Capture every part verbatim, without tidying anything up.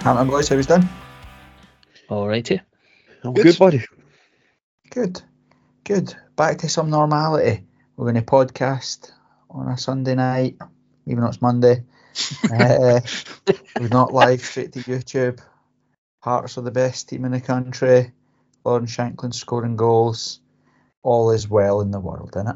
Hampton boys, how was done? All righty. I'm good. good, buddy. Good, good. Back to some normality. We're going to podcast on a Sunday night, even though it's Monday. uh, we're not live straight to YouTube. Hearts are the best team in the country. Lauren Shanklin scoring goals. All is well in the world, isn't it?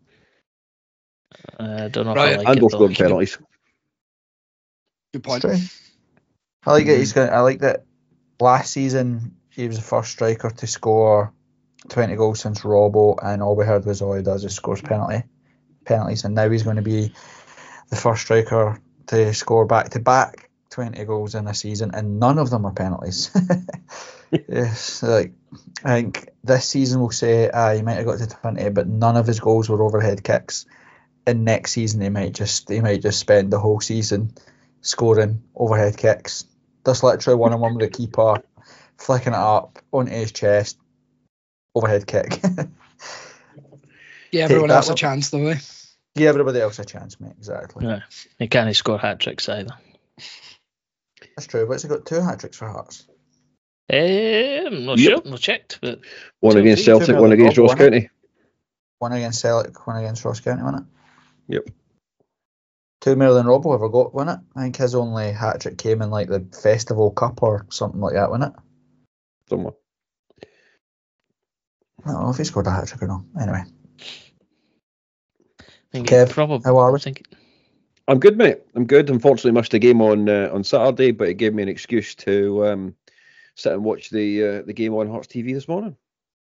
I uh, don't know right. if I like and it. And scoring penalties. Good point. I like it. He's going. I like that. Last season, he was the first striker to score twenty goals since Robbo, and all we heard was all he does is scores penalty penalties, and now he's going to be the first striker to score back to back twenty goals in a season, and none of them are penalties. Yes, like I think this season we'll say uh, he might have got to twenty, but none of his goals were overhead kicks. And next season he might just he might just spend the whole season scoring overhead kicks. Just literally one on one with the keeper, flicking it up onto his chest, overhead kick. Yeah, everyone else a chance though, eh? Yeah, everybody else a chance, mate. Exactly. Yeah, he can't score hat tricks either. That's true. But he's got two hat tricks for Hearts. Eh, I'm not Yep. sure. No checked. But One Two- against two Celtic, more one than against Rob, Ross wasn't it? County. One against Celtic, one against Ross County, wasn't it? Yep. Two more than Robbo ever got, wasn't it? I think his only hat trick came in like the Festival Cup or something like that, wasn't it? Somewhere. I don't know if he scored a hat trick or not. Anyway, I think Kev, probably. how are we? I think I'm good, mate. I'm good. Unfortunately, missed the game on uh, on Saturday, but it gave me an excuse to um, sit and watch the uh, the game on Hearts T V this morning.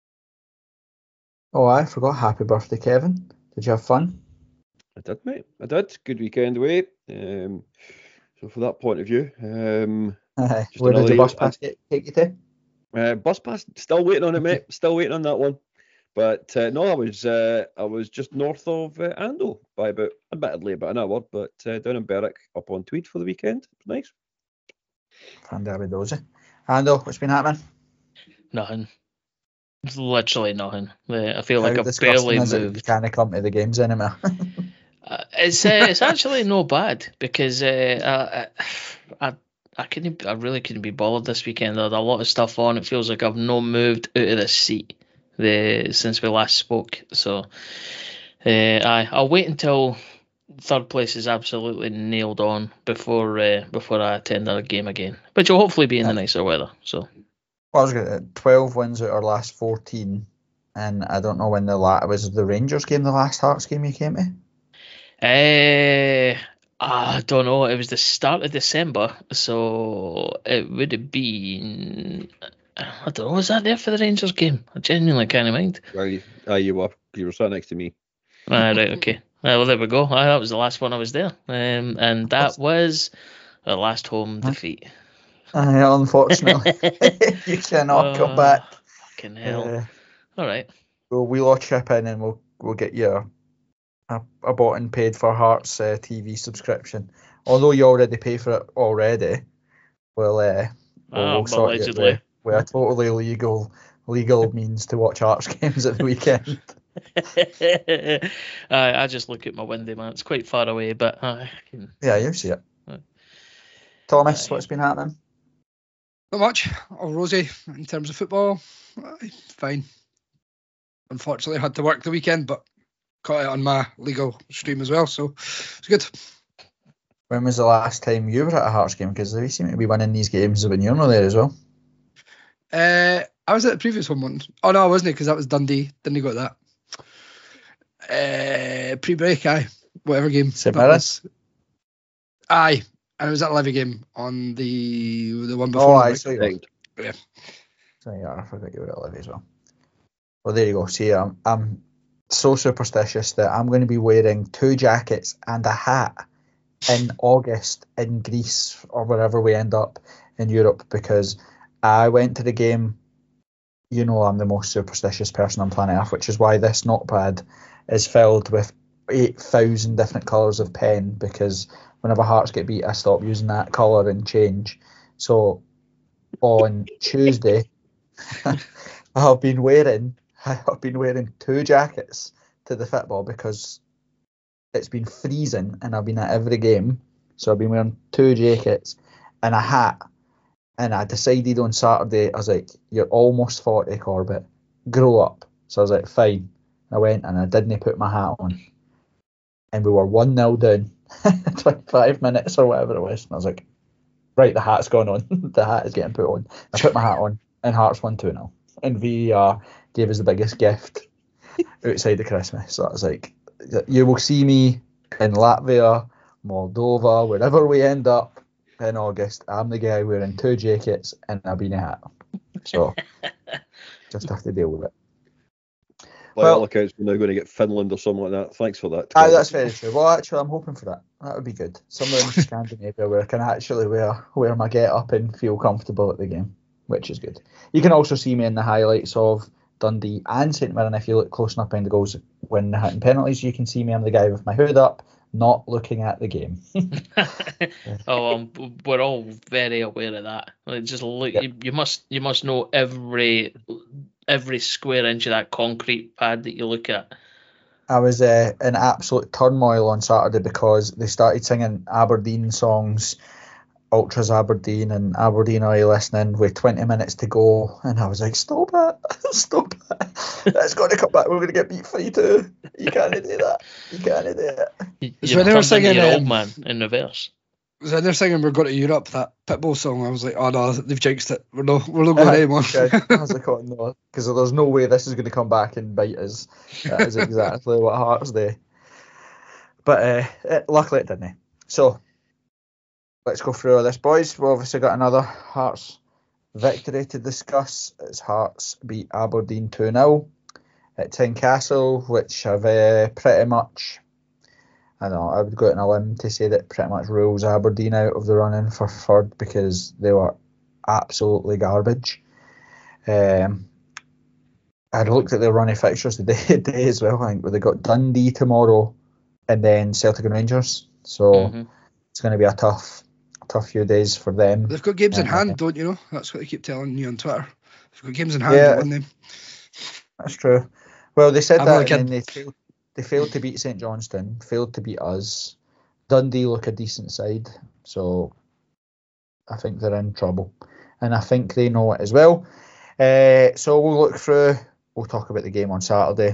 Oh, I forgot. Happy birthday, Kevin. Did you have fun? I did, mate. I did. Good weekend away. Um, so, for that point of view, um, Just Where did another the bus year- pass get, take you to? uh, bus pass still waiting on it, mate. Still waiting on that one. But uh, no, I was uh, I was just north of uh, Andal by about admittedly about an hour, but uh, down in Berwick up on Tweed for the weekend. Nice. Fandaby dozy. Handel, what's been happening? nothing. It's literally nothing. Uh, I feel like How I've disgusting barely is it you moved. can't come to the games anymore? Uh, it's uh, it's actually no bad because uh, I I I couldn't I really couldn't be bothered this weekend. I had a lot of stuff on. It feels like I've not moved out of this seat the since we last spoke. So uh, I I'll wait until third place is absolutely nailed on before uh, before I attend a game again, which will hopefully be in the nicer weather. So Well, I was going twelve wins out of our last fourteen, and I don't know when the la- was the Rangers game, the last Hearts game you came to. uh, I don't know. It was the start of December, so it would have been. I don't know. Was that there for the Rangers game? I genuinely can't mind. Well, you, uh, you were you were sat next to me. Ah, right, okay. Ah, well, there we go. Ah, that was the last one I was there, um, and that was the last home Huh? defeat. Uh, unfortunately, you cannot come Oh, back. Fucking hell. Uh, All right. we'll we'll all chip in and we'll we'll get you a, a, a bought and paid for Hearts uh, T V subscription. Although you already pay for it already, we'll uh, we'll, Ah, we'll sort you out allegedly. with, with a totally legal legal means to watch Hearts games at the weekend. I, I just look at my window, man. It's quite far away, but I can. Yeah, you see it. Right. Thomas, Aye. what's been happening? Not much. All rosy in terms of football. Aye, fine. Unfortunately, I had to work the weekend, but caught it on my legal stream as well, so it's good. When was the last time you were at a Hearts game? Because they seem to be winning these games when you're not there as well. Uh, I was at the previous one once. Oh no, I wasn't, because that was Dundee. Didn't go to that. Uh, pre-break, aye. Whatever game. St that Mirren? was. Aye. And it was at a Levy game on the the one Oh, before. I like, see. Right. yeah. So yeah, I forgot you were at Levy as well. Well, there you go. See, I'm, I'm so superstitious that I'm going to be wearing two jackets and a hat in August in Greece or wherever we end up in Europe, because I went to the game. You know, I'm the most superstitious person on planet Earth, which is why this notepad is filled with eight thousand different colours of pen, because whenever Hearts get beat, I stop using that colour and change. So on Tuesday, I've been wearing I've been wearing two jackets to the football because it's been freezing and I've been at every game. So I've been wearing two jackets and a hat. And I decided on Saturday, I was like, you're almost forty, Corbett. Grow up. So I was like, fine. I went and I didn't put my hat on. And we were one nil down, twenty-five minutes or whatever it was. And I was like, right, the hat's gone on. The hat is getting put on. I put my hat on, and Hearts won two nil. And V R gave us the biggest gift outside of Christmas. So I was like, you will see me in Latvia, Moldova, wherever we end up in August. I'm the guy wearing two jackets and a beanie hat. So just have to deal with it. By Well- all accounts, we're now going to get Finland or something like that. Thanks for that. Aye, that's very true. Well, actually, I'm hoping for that. That would be good. Somewhere in Scandinavia where I can actually wear wear my get up and feel comfortable at the game, which is good. You can also see me in the highlights of Dundee and Saint Mirren if you look close enough behind the goals when they're hitting penalties. You can see me. I'm the guy with my hood up, not looking at the game. oh, um, we're all very aware of that. Like, just look, Yeah. you, you must you must know every every square inch of that concrete pad that you look at. I was uh, in absolute turmoil on Saturday because they started singing Aberdeen songs, Ultras Aberdeen and Aberdeen Are You Listening, with twenty minutes to go, and I was like, stop it, stop it, that's got to come back, we're going to get beat three two. You can't do that, you can't do it. You, It's you've when they were turned into singing, your old um, man in reverse. So they're singing "We're Going to Europe," that Pitbull song. I was like, oh no, they've jinxed it. We're not, we're not going anymore. Okay. I was like, oh no, because there's no way this is going to come back and bite us. That is exactly what Hearts do. But uh, it, luckily it didn't. So let's go through all this, boys. We've obviously got another Hearts victory to discuss. It's Hearts beat Aberdeen two nil at Tynecastle, which have uh, pretty much, I don't know, I would go out on a limb to say that pretty much rules Aberdeen out of the running for third because they were absolutely garbage. Um, I looked at their running fixtures today, today as well. I think they got Dundee tomorrow and then Celtic and Rangers. So Mhm. it's going to be a tough, tough few days for them. They've got games in Uh, hand, don't you know? That's what they keep telling you on Twitter. They've got games in hand Yeah. to win them. That's true. Well, they said I'm that only and kidding. then they failed, they failed to beat St Johnstone, failed to beat us. Dundee look a decent side, so I think they're in trouble. And I think they know it as well. Uh, so we'll look through, we'll talk about the game on Saturday.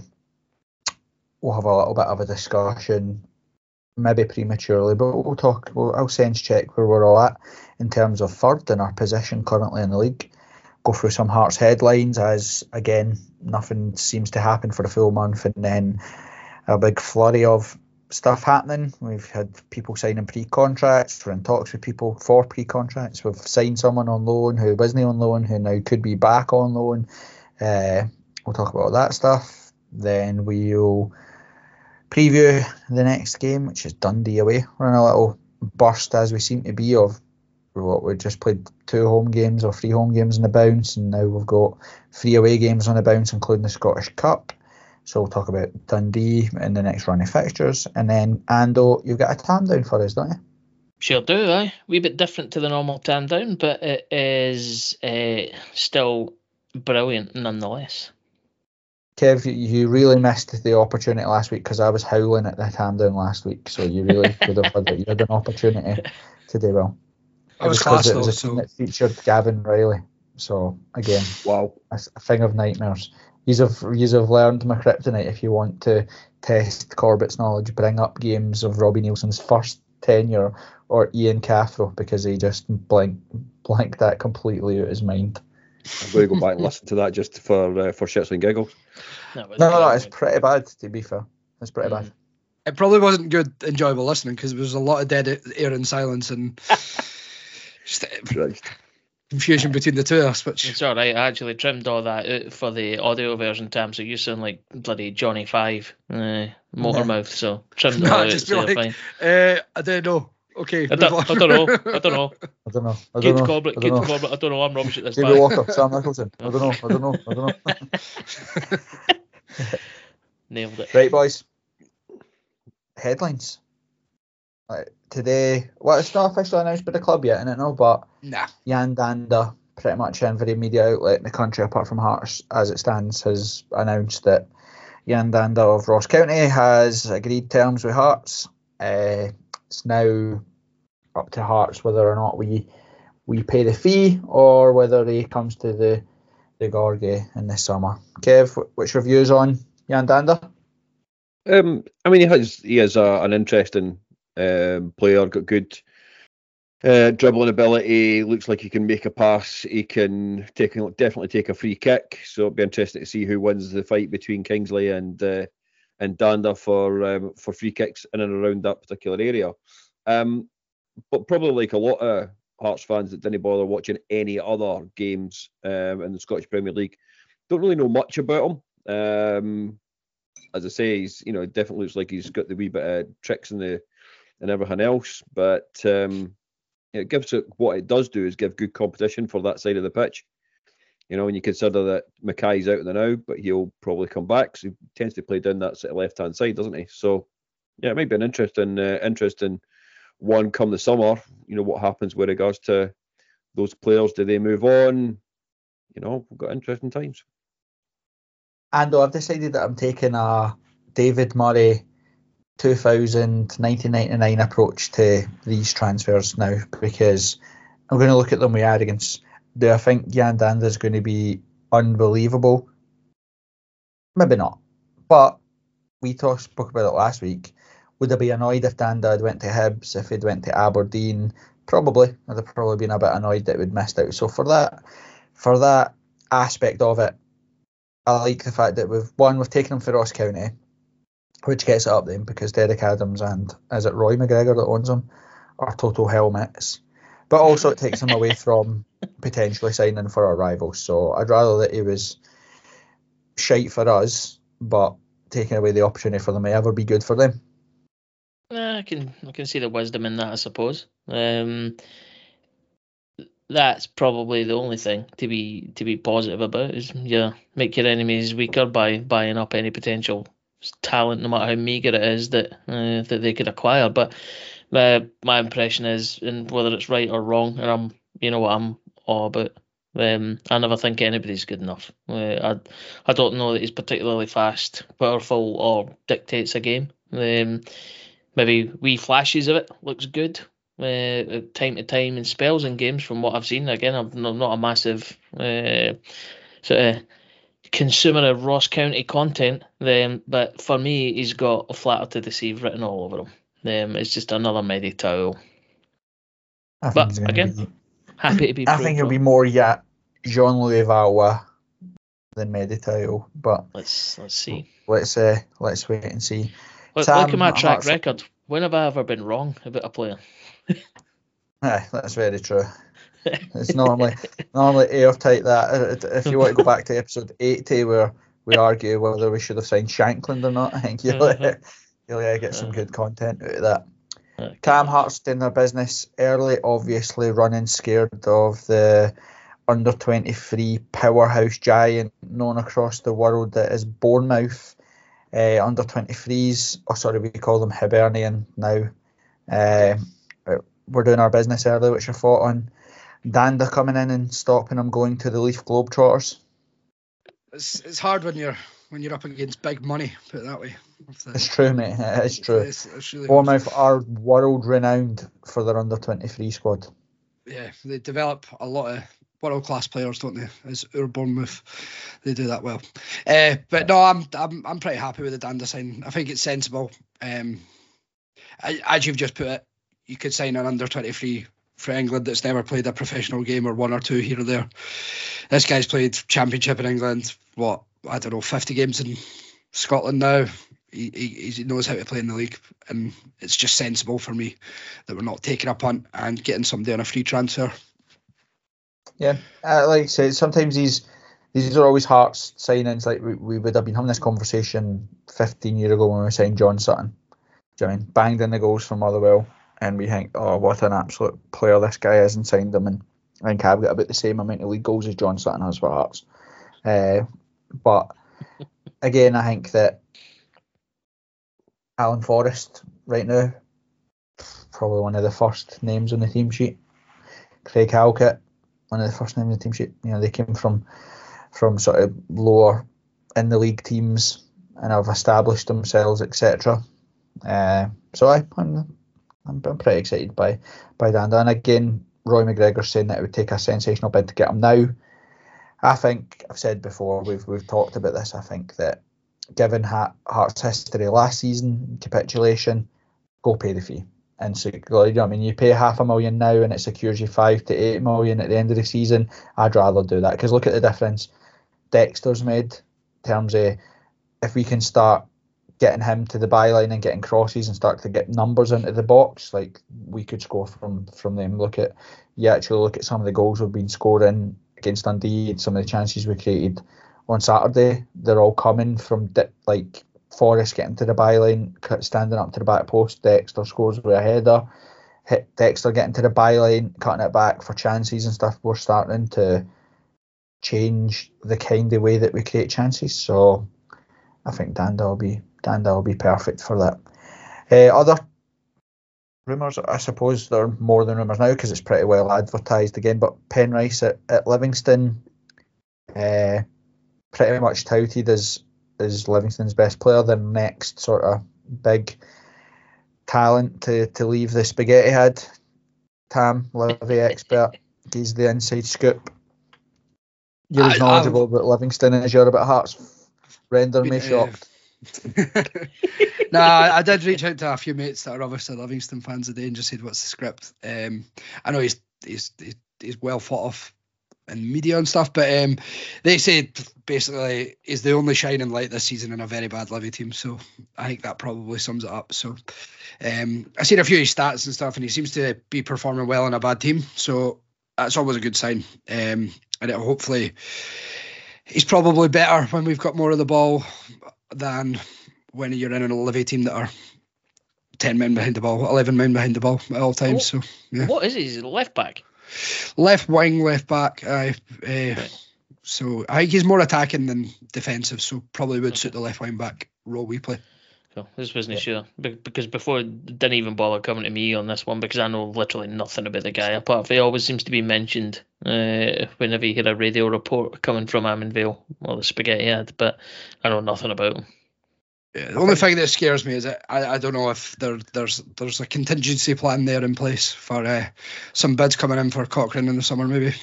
We'll have a little bit of a discussion, maybe prematurely, but we'll talk, we'll, I'll sense check where we're all at in terms of third and our position currently in the league. Go through some Hearts headlines as, again, nothing seems to happen for a full month, and then a big flurry of stuff happening. We've had people signing pre-contracts. We're in talks with people for pre-contracts. We've signed someone on loan who wasn't on loan, who now could be back on loan. Uh, we'll talk about all that stuff. Then we'll preview the next game, which is Dundee away. We're in a little burst, as we seem to be, of what we just played two home games or three home games on the bounce, and now we've got three away games on the bounce, including the Scottish Cup. So we'll talk about Dundee in the next run of fixtures, and then Ando, you've got a tam down for us, don't you? Sure do, aye. Wee bit different to the normal tan down, but it is uh, still brilliant nonetheless. Kev, you- you really missed the opportunity last week because I was howling at the tam down last week, so you really could have had, you had an opportunity to do well. I was because class it was though, a team so that featured Gavin Riley. So again, Wow. a, a thing of nightmares. Yous have yous have learned my kryptonite. If you want to test Corbett's knowledge, bring up games of Robbie Nielsen's first tenure or Ian Cathro, because he just blank blanked that completely out of his mind. I'm going to go back and listen to that just for uh, for shits and giggles. That was No, no, no, brilliant. it's pretty bad. To be fair, it's pretty Mm. bad. it probably wasn't good, enjoyable listening because there was a lot of dead air and silence and just Christ. confusion between the two of us, which It's all right. I actually trimmed all that out for the audio version, Tam, so you sound like bloody Johnny Five, uh, Motormouth. So trimmed it Nah, all out, just so be you're like, fine. uh, I don't know. Okay, I move don't, on. I don't know. I don't know. I don't know. I Kate don't know. Corbett, I Kate don't know. Corbett. I don't know. I'm rubbish at this. Jamie bye. Walker, Sam Nicholson. I don't know. I don't know. I don't know. Nailed it. Right, boys. Headlines. Right, today, well, it's not officially announced by the club yet, innit, no, but Nah. Jan Danda, pretty much every media outlet in the country apart from Hearts as it stands, has announced that Jan Danda of Ross County has agreed terms with Hearts. Uh, it's now up to Hearts whether or not we we pay the fee or whether he comes to the the Gorgie in the summer. Kev, what's your views on Yandanda? Um, I mean, he has he is a, an interesting um, player. Got good uh, dribbling ability. Looks like he can make a pass. He can take definitely take a free kick. So it'll be interesting to see who wins the fight between Kingsley and uh, and Danda for um, for free kicks in and around that particular area. Um, but probably like a lot of Hearts fans that didn't bother watching any other games um, in the Scottish Premier League don't really know much about him. Um, as I say, he's you know definitely looks like he's got the wee bit of tricks in the and everything else. But um, it gives it what it does do is give good competition for that side of the pitch. You know, when you consider that Mackay's out there now, but he'll probably come back. So he tends to play down that sort of left hand side, doesn't he? So yeah, it might be an interesting, uh, interesting one come the summer. You know what happens with regards to those players? Do they move on? You know, we've got interesting times. And I've decided that I'm taking a David Murray two thousand nineteen ninety-nine approach to these transfers now, because I'm going to look at them with arrogance. Do I think Yandanda is going to be unbelievable? Maybe not. But we talked spoke about it last week. Would I be annoyed if Danda had went to Hibs, if he'd went to Aberdeen? Probably. I'd have probably been a bit annoyed that we'd missed out. So for that, for that aspect of it, I like the fact that we've one, we've taken him for Ross County, which gets it up then because Derek Adams and is it Roy McGregor that owns him are total helmets. But also it takes him away from potentially signing for our rivals. So I'd rather that he was shite for us, but taking away the opportunity for them may ever be good for them. I can I can see the wisdom in that, I suppose. Um, that's probably the only thing to be to be positive about is yeah, make your enemies weaker by buying up any potential talent, no matter how meagre it is that uh, that they could acquire. But uh, my impression is, and whether it's right or wrong, and I'm you know what I'm all about. Um, I never think anybody's good enough. Uh, I I don't know that he's particularly fast, powerful, or dictates a game. Um, maybe wee flashes of it looks good uh, time to time in spells in games from what I've seen. Again, I'm not, not a massive uh, sort of consumer of Ross County content, um, but for me, he's got a flatter to deceive written all over him. Um, it's just another Meditao. I think But he's going again, to be. Happy to be. I think he'll be more yeah, Jean-Louis Valois than Meditao, but let's let's see. Let's uh, let's wait and see. Look, Sam, look at my track Hearts, record. When have I ever been wrong about a player? Aye, that's very true. It's normally normally airtight that. If you want to go back to episode eighty where we argue whether we should have signed Shankland or not, I think you'll, uh-huh. you'll uh, get some good content out of that. Okay. Cam Hearts doing their business early, obviously running scared of the under twenty-three powerhouse giant known across the world that is Bournemouth. Uh, under twenty-threes, oh sorry, we call them Hibernian now. Uh, we're doing our business early, which I thought on. Danda coming in and stopping him going to the Leaf Globetrotters. It's it's hard when you're when you're up against big money, put it that way. It's true, mate. It's true. It's, it's really Bournemouth are world renowned for their under twenty-three squad. Yeah, they develop a lot of world class players, don't they? As our Bournemouth, they do that well. Uh, but no, I'm I'm I'm pretty happy with the Danda sign. I think it's sensible. Um, as you've just put it, you could sign an under twenty-three for England that's never played a professional game or one or two here or there. This guy's played Championship in England. What I don't know, fifty games in Scotland now. He, he he knows how to play in the league, and it's just sensible for me that we're not taking a punt and getting somebody on a free transfer. Yeah, uh, like I said, sometimes these these are always Hearts signings. Like we, we would have been having this conversation fifteen years ago when we signed John Sutton. Do you know what I mean? Banged in the goals from Motherwell, and we think, oh, what an absolute player this guy is, and signed him. And I think I've got about the same amount of league goals as John Sutton has for Hearts. Uh, but again, I think that Alan Forrest right now, probably one of the first names on the team sheet. Craig Halkett, one of the first names on the team sheet. You know, they came from from sort of lower in the league teams and have established themselves, et cetera. Uh, so I, I'm, I'm I'm pretty excited by by Danda. And again, Roy McGregor saying that it would take a sensational bid to get him now. I think, I've said before, we've we've talked about this, I think that given Hearts' history last season, capitulation, go pay the fee. And so, you know what I mean, you pay half a million now and it secures you five to eight million at the end of the season. I'd rather do that, because look at the difference Dexter's made in terms of, if we can start getting him to the byline and getting crosses and start to get numbers into the box, like, we could score from from them. Look at, you actually look at some of the goals we've been scoring against Dundee, some of the chances we created on Saturday, they're all coming from di- like Forrest getting to the byline, standing up to the back post, Dexter scores with a header, hit Dexter getting to the byline, cutting it back for chances and stuff. We're starting to change the kind of way that we create chances, so I think Danda will be Danda will be perfect for that. Uh, other rumours, I suppose they're more than rumours now because it's pretty well advertised again, but Penrice at, at Livingston, uh, pretty much touted as is Livingston's best player, the next sort of big talent to, to leave the Spaghetti Head. Tam, Livy expert, gives the inside scoop. You're as I- knowledgeable I've- about Livingston as you're about Hearts. Render me Uh, shocked. nah, I, I did reach out to a few mates that are obviously Livingston fans today and just said, "What's the script?" Um, I know he's he's he's, he's well thought of in media and stuff, but um, they said basically he's the only shining light this season in a very bad Livy team. So I think that probably sums it up. So um, I seen a few of his stats and stuff, and he seems to be performing well in a bad team. So that's always a good sign. Um, and it hopefully he's probably better when we've got more of the ball than when you're in a Livy team that are ten men behind the ball, eleven men behind the ball at all times. So yeah. What is he? He's a left back. Left wing, left back. Aye. Uh, Right. So I think he's more attacking than defensive, so probably would suit the left wing back role we play. Cool. This wasn't sure Be- because before it didn't even bother coming to me on this one because I know literally nothing about the guy apart from he always seems to be mentioned uh, whenever you hear a radio report coming from Ammonvale or the Spaghetti Head, but I know nothing about him. Yeah, the only thing that scares me is that I, I don't know if there there's there's a contingency plan there in place for uh, some bids coming in for Cochrane in the summer maybe.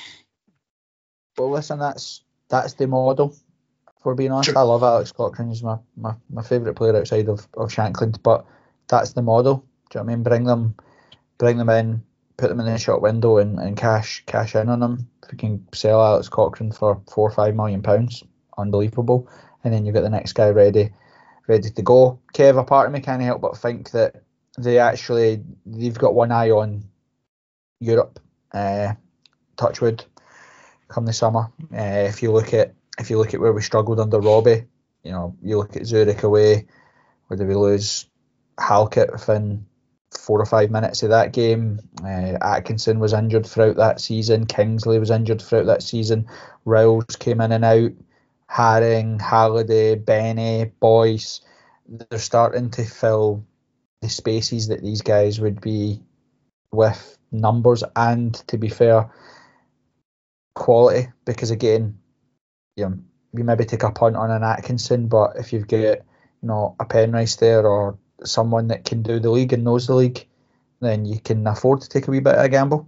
Well, listen, that's that's the model. For being honest, Sure. I love Alex Cochrane. He's my, my, my favourite player outside of, of Shankland, but that's the model. Do you know what I mean? Bring them, bring them in, put them in the shop window, and, and cash cash in on them. If we can sell Alex Cochrane for four or five million pounds, unbelievable. And then you get the next guy ready, ready to go. Kev, a part of me can't help but think that they actually they've got one eye on Europe. Uh, Touchwood, come the summer. Uh, if you look at if you look at where we struggled under Robbie, you know, you look at Zurich away, where did we lose Halkett within four or five minutes of that game. Uh, Atkinson was injured throughout that season. Kingsley was injured throughout that season. Riles came in and out. Haring, Halliday, Benny, Boyce. They're starting to fill the spaces that these guys would be with numbers and, to be fair, quality. Because again, you know, we maybe take a punt on an Atkinson, but if you've got, you know, a Penrice there or someone that can do the league and knows the league, then you can afford to take a wee bit of a gamble.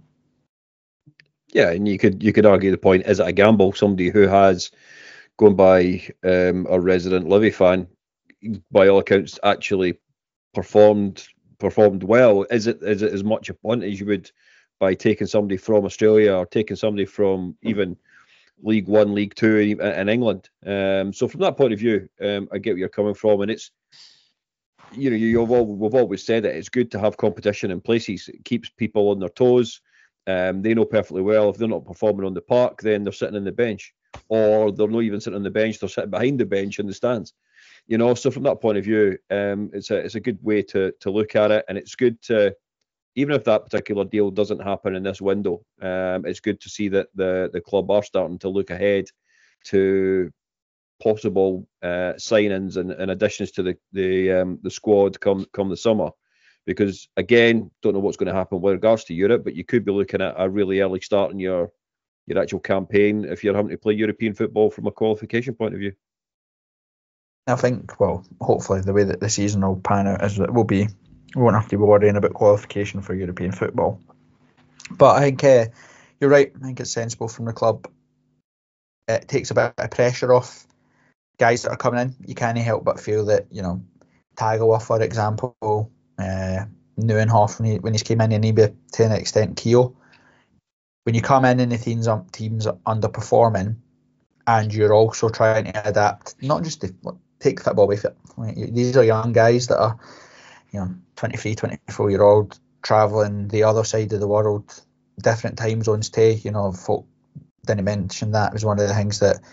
Yeah, and you could you could argue the point, is it a gamble? Somebody who has, going by um, a resident Livy fan, by all accounts actually performed performed well. Is it is it as much a punt as you would by taking somebody from Australia or taking somebody from even League One, League Two in, in England? Um, so from that point of view, um, I get where you're coming from, and it's, you know, you've all, we've always said it. It's good to have competition in places. It keeps people on their toes. Um, they know perfectly well if they're not performing on the park, then they're sitting on the bench, or they're not even sitting on the bench. They're sitting behind the bench in the stands. You know, so from that point of view, um, it's a it's a good way to to look at it, and it's good to, even if that particular deal doesn't happen in this window, um, it's good to see that the the club are starting to look ahead to possible uh, signings and, and additions to the the um, the squad come come the summer, because again, don't know what's going to happen with regards to Europe, but you could be looking at a really early start in your your actual campaign if you're having to play European football from a qualification point of view. I think, well, hopefully the way that the season will pan out is that we'll be we won't have to be worrying about qualification for European football. But I think uh, you're right. I think it's sensible from the club. It takes a bit of pressure off guys that are coming in. You can't help but feel that, you know, Tagawa, for example, uh, Neuenhoff, when he when he's came in, and maybe to an extent Keogh. When you come in and the teams um, teams are underperforming, and you're also trying to adapt, not just to take football with it. Like, these are young guys that are, you know, twenty-three, twenty-four year old, travelling the other side of the world, different time zones too. You know, folk didn't mention that. It was one of the things that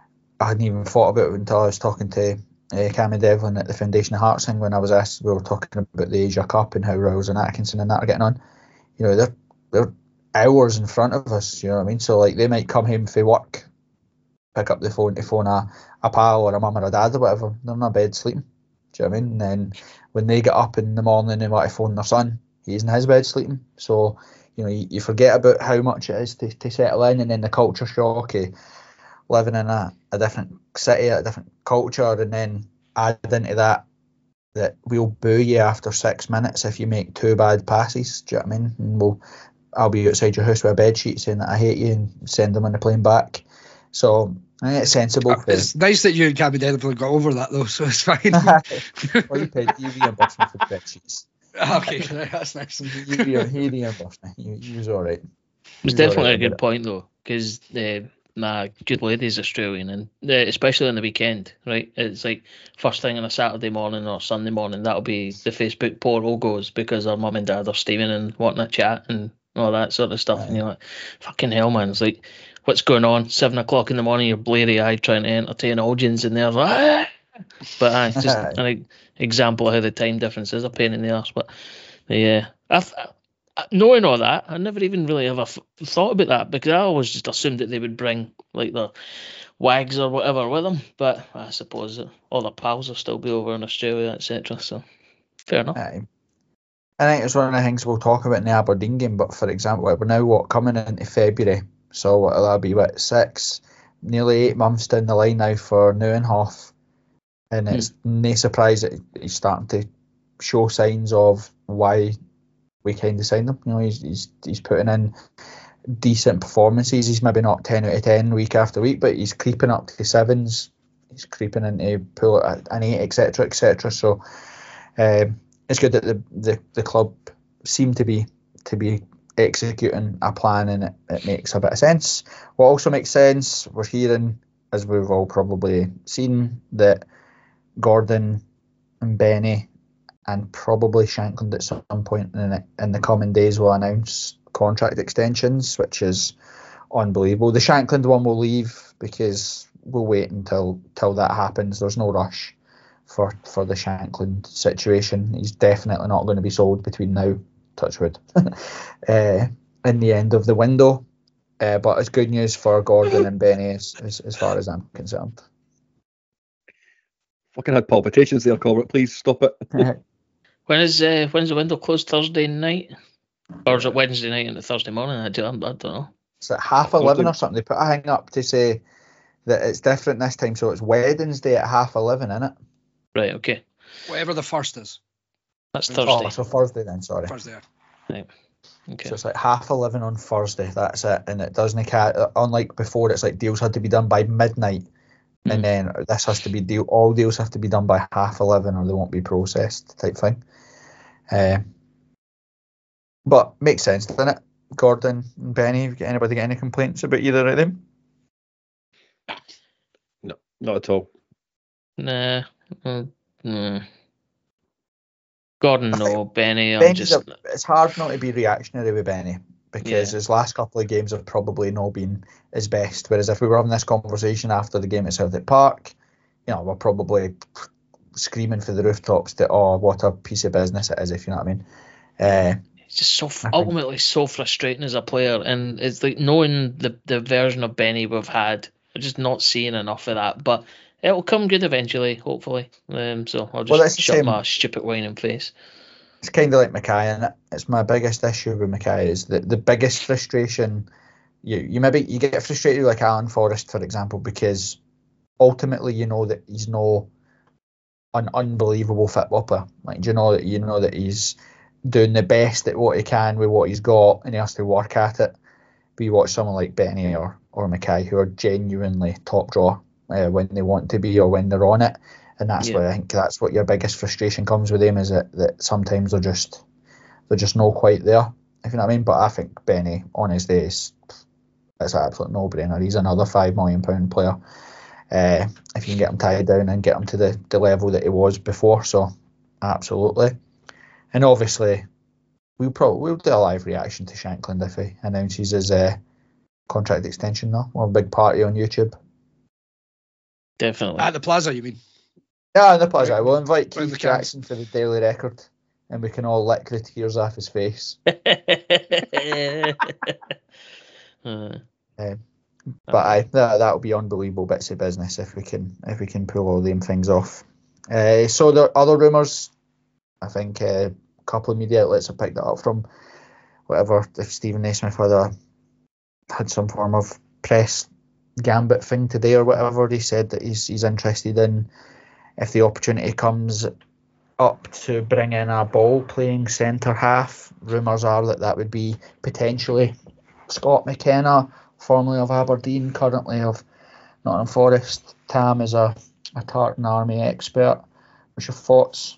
I hadn't even thought about until I was talking to uh, Cammy Devlin at the Foundation of Hearts thing when I was asked, we were talking about the Asia Cup and how Rouse and Atkinson and that are getting on. You know, they're they're hours in front of us, you know what I mean? So like they might come home for work, pick up the phone to phone a, a pal or a mum or a dad or whatever. They're in their bed sleeping. Do you know what I mean? And then when they get up in the morning and want to phone their son, he's in his bed sleeping. So, you know, you, you forget about how much it is to, to settle in, and then the culture shock of living in a, a different city, a different culture, and then add into that that we'll boo you after six minutes if you make two bad passes. Do you know what I mean? And we'll I'll be outside your house with a bed sheet saying that I hate you and send them on the plane back. So I think it's sensible. For, it's nice that you and Gabby Devlin got over that though, so it's fine. Well, you paid, you reimbursed me for the bed sheets. Okay, that's nice. You, you, he reimbursed me. You, you was all right. It was definitely right a good point though, because uh, my good lady's Australian, and uh, especially on the weekend, right? It's like first thing on a Saturday morning or Sunday morning, that'll be the Facebook portal goes because our mum and dad are steaming and wanting to chat and all that sort of stuff. Aye. And you're like, fucking hell, man. It's like, what's going on? Seven o'clock in the morning, you're bleary eyed trying to entertain audience, and they're like, ah! But aye, just an example of how the time difference is a pain in the arse. But yeah, I've, I, knowing all that, I never even really ever f- thought about that, because I always just assumed that they would bring like the wags or whatever with them. But I suppose that all their pals will still be over in Australia, et cetera. So fair enough. Aye. I think it's one of the things we'll talk about in the Aberdeen game. But for example, we're now what coming into February, so what'll that be? What, six, nearly eight months down the line now for Neuenhoff, and it's hmm. no surprise that he's starting to show signs of why we kind of signed him. You know, he's he's he's putting in decent performances. He's maybe not ten out of ten week after week, but he's creeping up to sevens. He's creeping into pull an eight, et cetera, et cetera. So um, it's good that the, the, the club seem to be to be executing a plan, and it, it makes a bit of sense. What also makes sense, we're hearing, as we've all probably seen, that Gordon and Benny and probably Shankland at some point in the, in the coming days will announce contract extensions, which is unbelievable. The Shankland one will leave because we'll wait until till that happens. There's no rush for, for the Shankland situation. He's definitely not going to be sold between now, touch wood, uh, in the end of the window. Uh, but it's good news for Gordon and Benny as, as, as far as I'm concerned. Fucking had palpitations there, Colbert. Please stop it. When is uh, when's the window closed? Thursday night, or is it Wednesday night into Thursday morning? I don't, I don't know. It's at half eleven or something. They put a hang up to say that it's different this time, so it's Wednesday at half eleven, isn't it? Right. Okay. Whatever the first is. That's Thursday. Oh, so Thursday then. Sorry. Thursday. Right. Okay. So it's like half eleven on Thursday. That's it, and it doesn't ca- unlike before. It's like deals had to be done by midnight. And then this has to be deal. All deals have to be done by half eleven, or they won't be processed, type thing. Uh, but makes sense, doesn't it? Gordon and Benny, get anybody get any complaints about either of them? No, not at all. Nah, uh, nah. Gordon, no. Benny, I'm just. A, it's hard not to be reactionary with Benny, because yeah. his last couple of games have probably not been his best. Whereas if we were having this conversation after the game at Celtic Park, you know, we're probably screaming for the rooftops that, oh, what a piece of business it is, if you know what I mean. Uh, it's just so ultimately so frustrating as a player, and it's like knowing the the version of Benny we've had, we're just not seeing enough of that. But it'll come good eventually, hopefully. Um, so I'll just well, shut my stupid whining face. It's kind of like Mackay, and it's my biggest issue with Mackay is that the biggest frustration, you you maybe you get frustrated like Alan Forrest, for example, because ultimately you know that he's no an unbelievable football player. Like, do you know that you know that he's doing the best at what he can with what he's got, and he has to work at it. But you watch someone like Benny or, or Mackay, who are genuinely top draw uh, when they want to be or when they're on it, and that's Yeah. where I think that's what your biggest frustration comes with them, is that, that sometimes they're just they're just not quite there, if you know what I mean. But I think Benny on his days, it's an absolute no-brainer. He's another five million pound player. Uh, if you can get him tied down and get him to the, the level that he was before, so absolutely. And obviously, we'll probably we'll do a live reaction to Shankland if he announces his uh, contract extension. Though we'll have a big party on YouTube. Definitely. At the Plaza, you mean? Yeah, the pleasure. We'll invite Round the Keith cans. Jackson for the Daily Record, and we can all lick the tears off his face. Uh, Um, But aye, that that'll be unbelievable bits of business if we can if we can pull all them things off. Uh, so there are other rumours. I think uh, a couple of media outlets have picked that up from whatever. If Stephen Naismith had a, had some form of press gambit thing today or whatever, he said that he's he's interested in, if the opportunity comes up, to bring in a ball playing centre half. Rumours are that that would be potentially Scott McKenna, formerly of Aberdeen, currently of Nottingham Forest. Tam is a, a Tartan Army expert. What's your thoughts?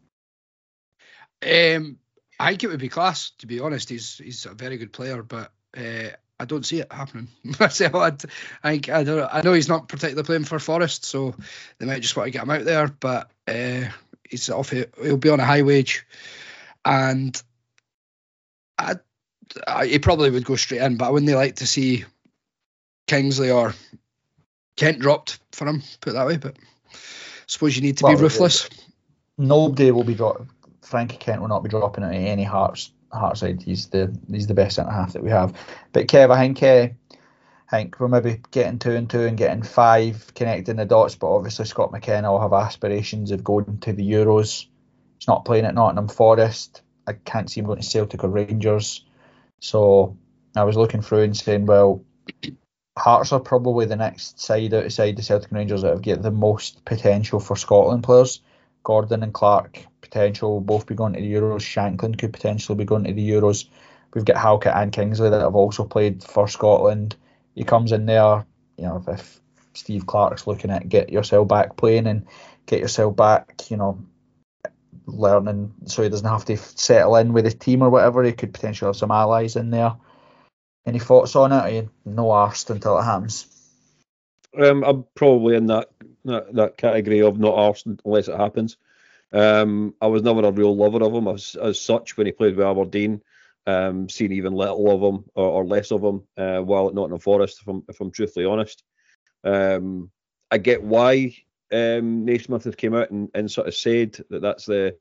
Um, I think it would be class, to be honest. He's he's a very good player, but uh, I don't see it happening myself. I'd- I think I don't. I know he's not particularly playing for Forest, so they might just want to get him out there. But uh, he's off. He'll be on a high wage, and I, I, he probably would go straight in. But I wouldn't like to see Kingsley or Kent dropped for him. Put it that way. But I suppose you need to Well, be ruthless. Nobody will be dropping. Frankie Kent will not be dropping it at any Hearts Hearts side. He's the he's the best centre half that we have. But Kev, I think uh, I think we're maybe getting two and two and getting five, connecting the dots. But obviously Scott McKenna will have aspirations of going to the Euros. He's not playing at Nottingham Forest. I can't see him going to Celtic or Rangers. So I was looking through and saying, well, Hearts are probably the next side outside the Celtic and Rangers that have got the most potential for Scotland players. Gordon and Clark potential will both be going to the Euros. Shankland could potentially be going to the Euros. We've got Halkett and Kingsley that have also played for Scotland. He comes in there, you know, if Steve Clark's looking at get yourself back playing and get yourself back, you know, learning so he doesn't have to settle in with his team or whatever. He could potentially have some allies in there. Any thoughts on it? Are you no arsed until it happens? Um, I'm probably in that, that that category of not arsed unless it happens. Um, I was never a real lover of him as, as such when he played with Aberdeen. Um, seen even little of him or, or less of him uh, while at Nottingham Forest, if I'm if I'm truthfully honest. Um, I get why um, Naismith has came out and, and sort of said that that's the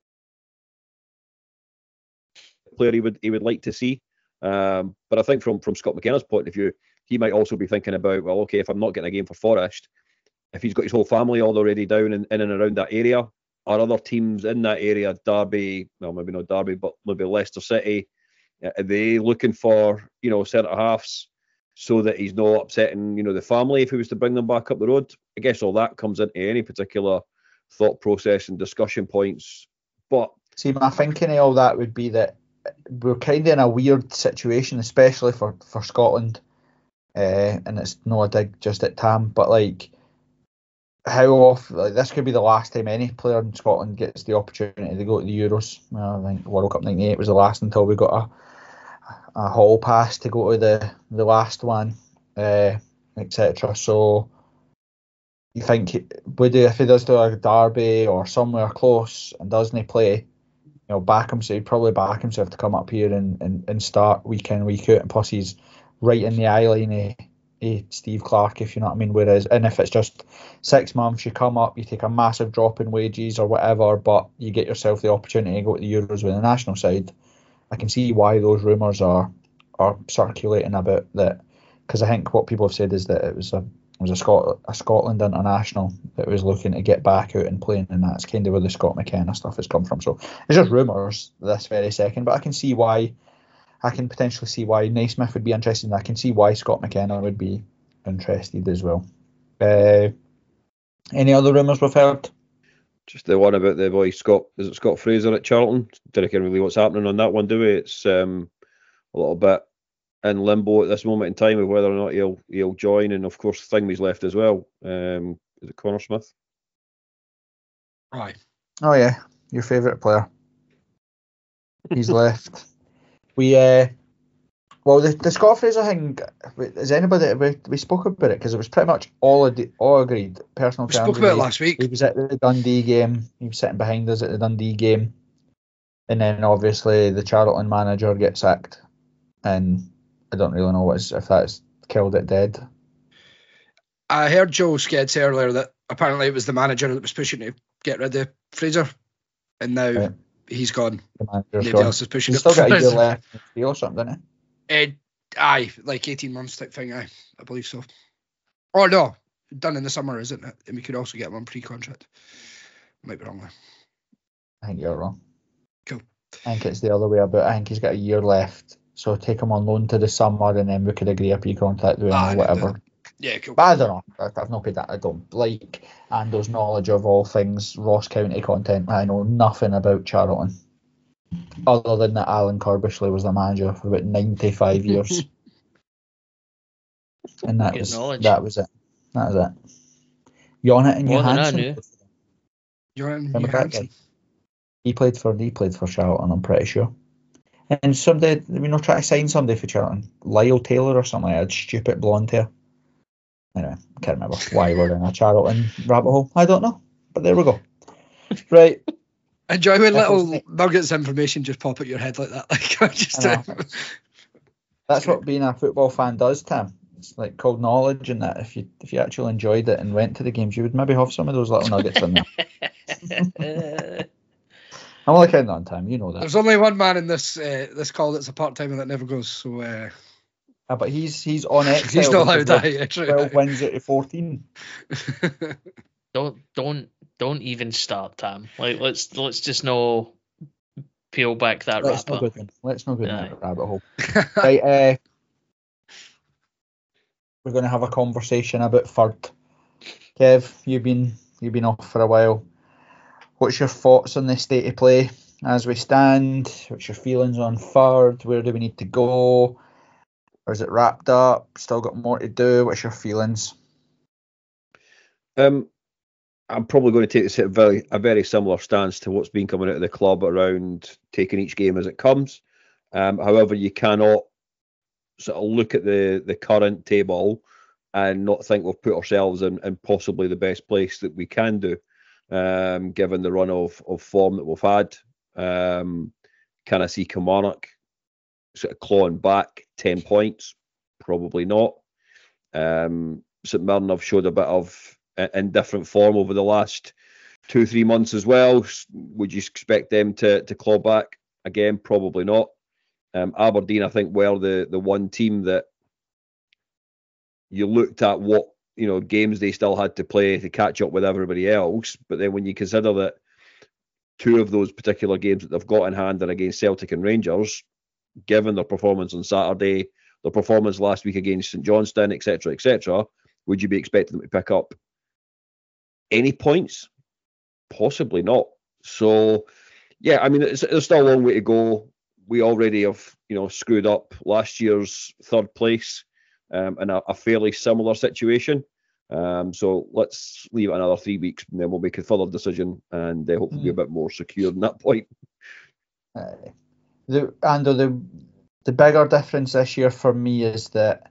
player he would he would like to see. Um, but I think from from Scott McKenna's point of view, he might also be thinking about, well, okay, if I'm not getting a game for Forest, if he's got his whole family all already down in, in and around that area, are other teams in that area, Derby, well, maybe not Derby, but maybe Leicester City, are they looking for, you know, centre halves so that he's not upsetting, you know, the family if he was to bring them back up the road? I guess all that comes into any particular thought process and discussion points. But See, my thinking of all that would be that we're kind of in a weird situation, especially for, for Scotland. Uh, and it's no a dig just at Tam, but like, how often, like, this could be the last time any player in Scotland gets the opportunity to go to the Euros. Well, I think World Cup ninety-eight was the last until we got a a hall pass to go to the, the last one, uh, et cetera. So you think, would he, if he does do a Derby or somewhere close and doesn't play, you know, back himself, he'd probably back himself to come up here and, and, and start week in, week out, and plus he's right in the eye line of, of Steve Clark, if you know what I mean. Whereas, and if it's just six months, you come up, you take a massive drop in wages or whatever, but you get yourself the opportunity to go to the Euros with the national side. I can see why those rumours are are circulating about that, because I think what people have said is that it was a it was a, Scot, a Scotland international that was looking to get back out and playing, and that's kind of where the Scott McKenna stuff has come from. So it's just rumours this very second, but I can see why. I can potentially see why Naismith would be interested, and I can see why Scott McKenna would be interested as well. Uh, any other rumours we've heard? Just the one about the boy Scott, is it Scott Fraser at Charlton? Don't know really what's happening on that one, do we? It's um, a little bit in limbo at this moment in time of whether or not he'll he'll join, and of course Thingmy's left as well. Um, is it Connor Smith? Right. Oh yeah, your favourite player. He's left. We uh, well the the Scott Fraser thing. Is anybody we, we spoke about it because it was pretty much all ad- all agreed. Personal We terms. spoke about it agreed. last week. He was at the Dundee game. He was sitting behind us at the Dundee game, and then obviously the Charlton manager gets sacked, and I don't really know what's, if that's killed it dead. I heard Joe Sked say earlier that apparently it was the manager that was pushing to get rid of Fraser, and now Right. he's gone. The manager's Nobody gone. else is pushing He's it. still got a year left in the deal or something, doesn't he? Uh, aye, like eighteen months type thing, aye, I believe so. Or no, done in the summer, isn't it? And we could also get him on pre-contract. Might be wrong there. I think you're wrong. Cool. I think it's the other way about. I think he's got a year left, so take him on loan to the summer, and then we could agree a pre-contract with him Aye, or whatever. Yeah, cool. But I don't know. I- I've not paid that. I don't like Ando's knowledge of all things Ross County content. I know nothing about Charlton, other than that Alan Kirbishley was the manager for about ninety-five years, and that Good was knowledge. that was it. That was it. Jonathan and More than I Johansson. knew. Jordan Remember that Johansson. guy? He played for he played for Charlton, I'm pretty sure. And somebody, we not try to sign somebody for Charlton, Lyle Taylor or something like that, stupid blonde hair. Anyway, can't remember why we're in a Charlton rabbit hole. I don't know, but there we go. Right, Enjoy when That was little it. nuggets of information just pop at your head like that. Like I just I know. That's what being a football fan does, Tim. It's like called knowledge, and that if you if you actually enjoyed it and went to the games, you would maybe have some of those little nuggets in there. I'm only kidding on Tim, you know that. There's only one man in this uh, this call that's a part timer that never goes. So uh, Ah, but he's he's on Excel. he's not because allowed we're that. Yeah, true. twelve wins out of fourteen. Don't don't don't even start, Tam. Like let's let's just no peel back that Let's not wrapper. go down. Let's not go down Aye. that rabbit hole. Right, uh, we're going to have a conversation about Ferd. Kev, you've been you've been off for a while. What's your thoughts on the state of play as we stand? What's your feelings on Ferd? Where do we need to go? Or is it wrapped up? Still got more to do? What's your feelings? Um, I'm probably going to take this at a very a very similar stance to what's been coming out of the club around taking each game as it comes. Um, however, you cannot sort of look at the the current table and not think we've put ourselves in, in possibly the best place that we can do, um, given the run of of form that we've had. Um, can I see Kilmarnock sort of clawing back ten points? Probably not. Um, St Mirren have showed a bit of indifferent form over the last two, three months as well. Would you expect them to to claw back again? Probably not. Um, Aberdeen, I think, were the the one team that you looked at what you know games they still had to play to catch up with everybody else. But then when you consider that two of those particular games that they've got in hand are against Celtic and Rangers, given their performance on Saturday, their performance last week against St Johnstone, et cetera, et cetera, would you be expecting them to pick up any points? Possibly not. So, yeah, I mean, it's, there's still a long way to go. We already have, you know, screwed up last year's third place um, in a, a fairly similar situation. Um, so let's leave it another three weeks and then we'll make a further decision and uh, hopefully be a bit more secure in that point. Uh, the and the the bigger difference this year for me is that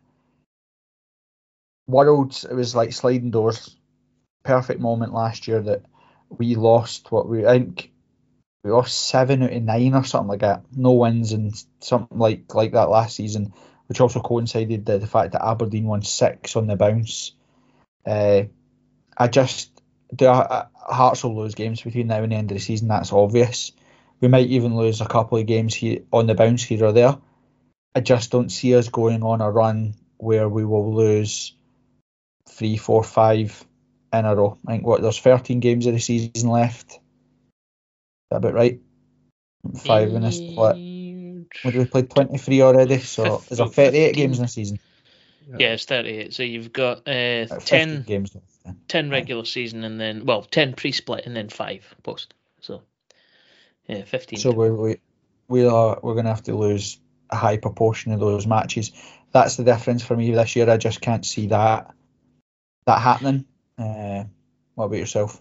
Worlds, it was like sliding doors. Perfect moment last year that we lost what we I think we lost seven out of nine or something like that. No wins and something like like that last season, which also coincided with the fact that Aberdeen won six on the bounce. Uh, I just the uh, Hearts will lose games between now and the end of the season. That's obvious. We might even lose a couple of games here on the bounce here or there. I just don't see us going on a run where we will lose three, four, five in a row. I think what there's thirteen games of the season left. Is that about right? Five in a split. What, we played twenty-three already, so is there thirty-eight games in the season? Yeah, it's thirty-eight. So you've got uh, About fifteen ten, games left. ten regular season and then, well, ten pre-split and then five post. So, yeah, fifteen. So we we we are we're going to have to lose a high proportion of those matches. That's the difference for me this year. I just can't see that that happening. Uh, what about yourself?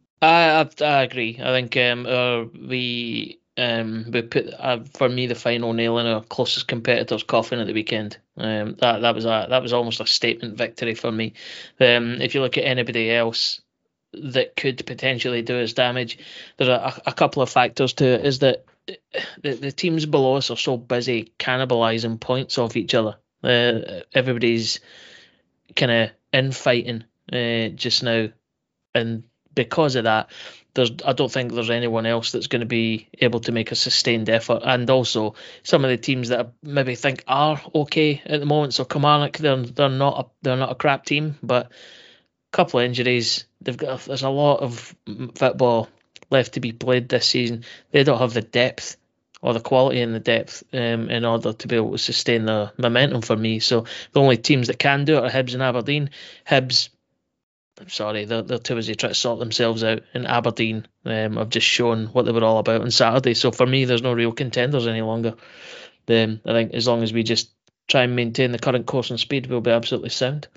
I I, I agree. I think um uh, we um we put uh, for me the final nail in our closest competitor's coffin at the weekend. Um that that was a that was almost a statement victory for me. Um if you look at anybody else that could potentially do us damage, there are a, a couple of factors to it. Is that the the teams below us are so busy cannibalizing points off each other. Uh, everybody's kind of infighting uh, just now, and because of that, there's I don't think there's anyone else that's going to be able to make a sustained effort. And also, some of the teams that I maybe think are okay at the moment, so Kilmarnock, they're they're not a, they're not a crap team, but a couple of injuries. They've got there's a lot of football left to be played this season. They don't have the depth or the quality and the depth um, in order to be able to sustain the momentum for me. So the only teams that can do it are Hibs and Aberdeen. Hibs, I'm sorry, they're, they're too busy trying to sort themselves out. And Aberdeen um, have just shown what they were all about on Saturday. So for me, there's no real contenders any longer. Um, I think as long as we just try and maintain the current course and speed, we'll be absolutely sound.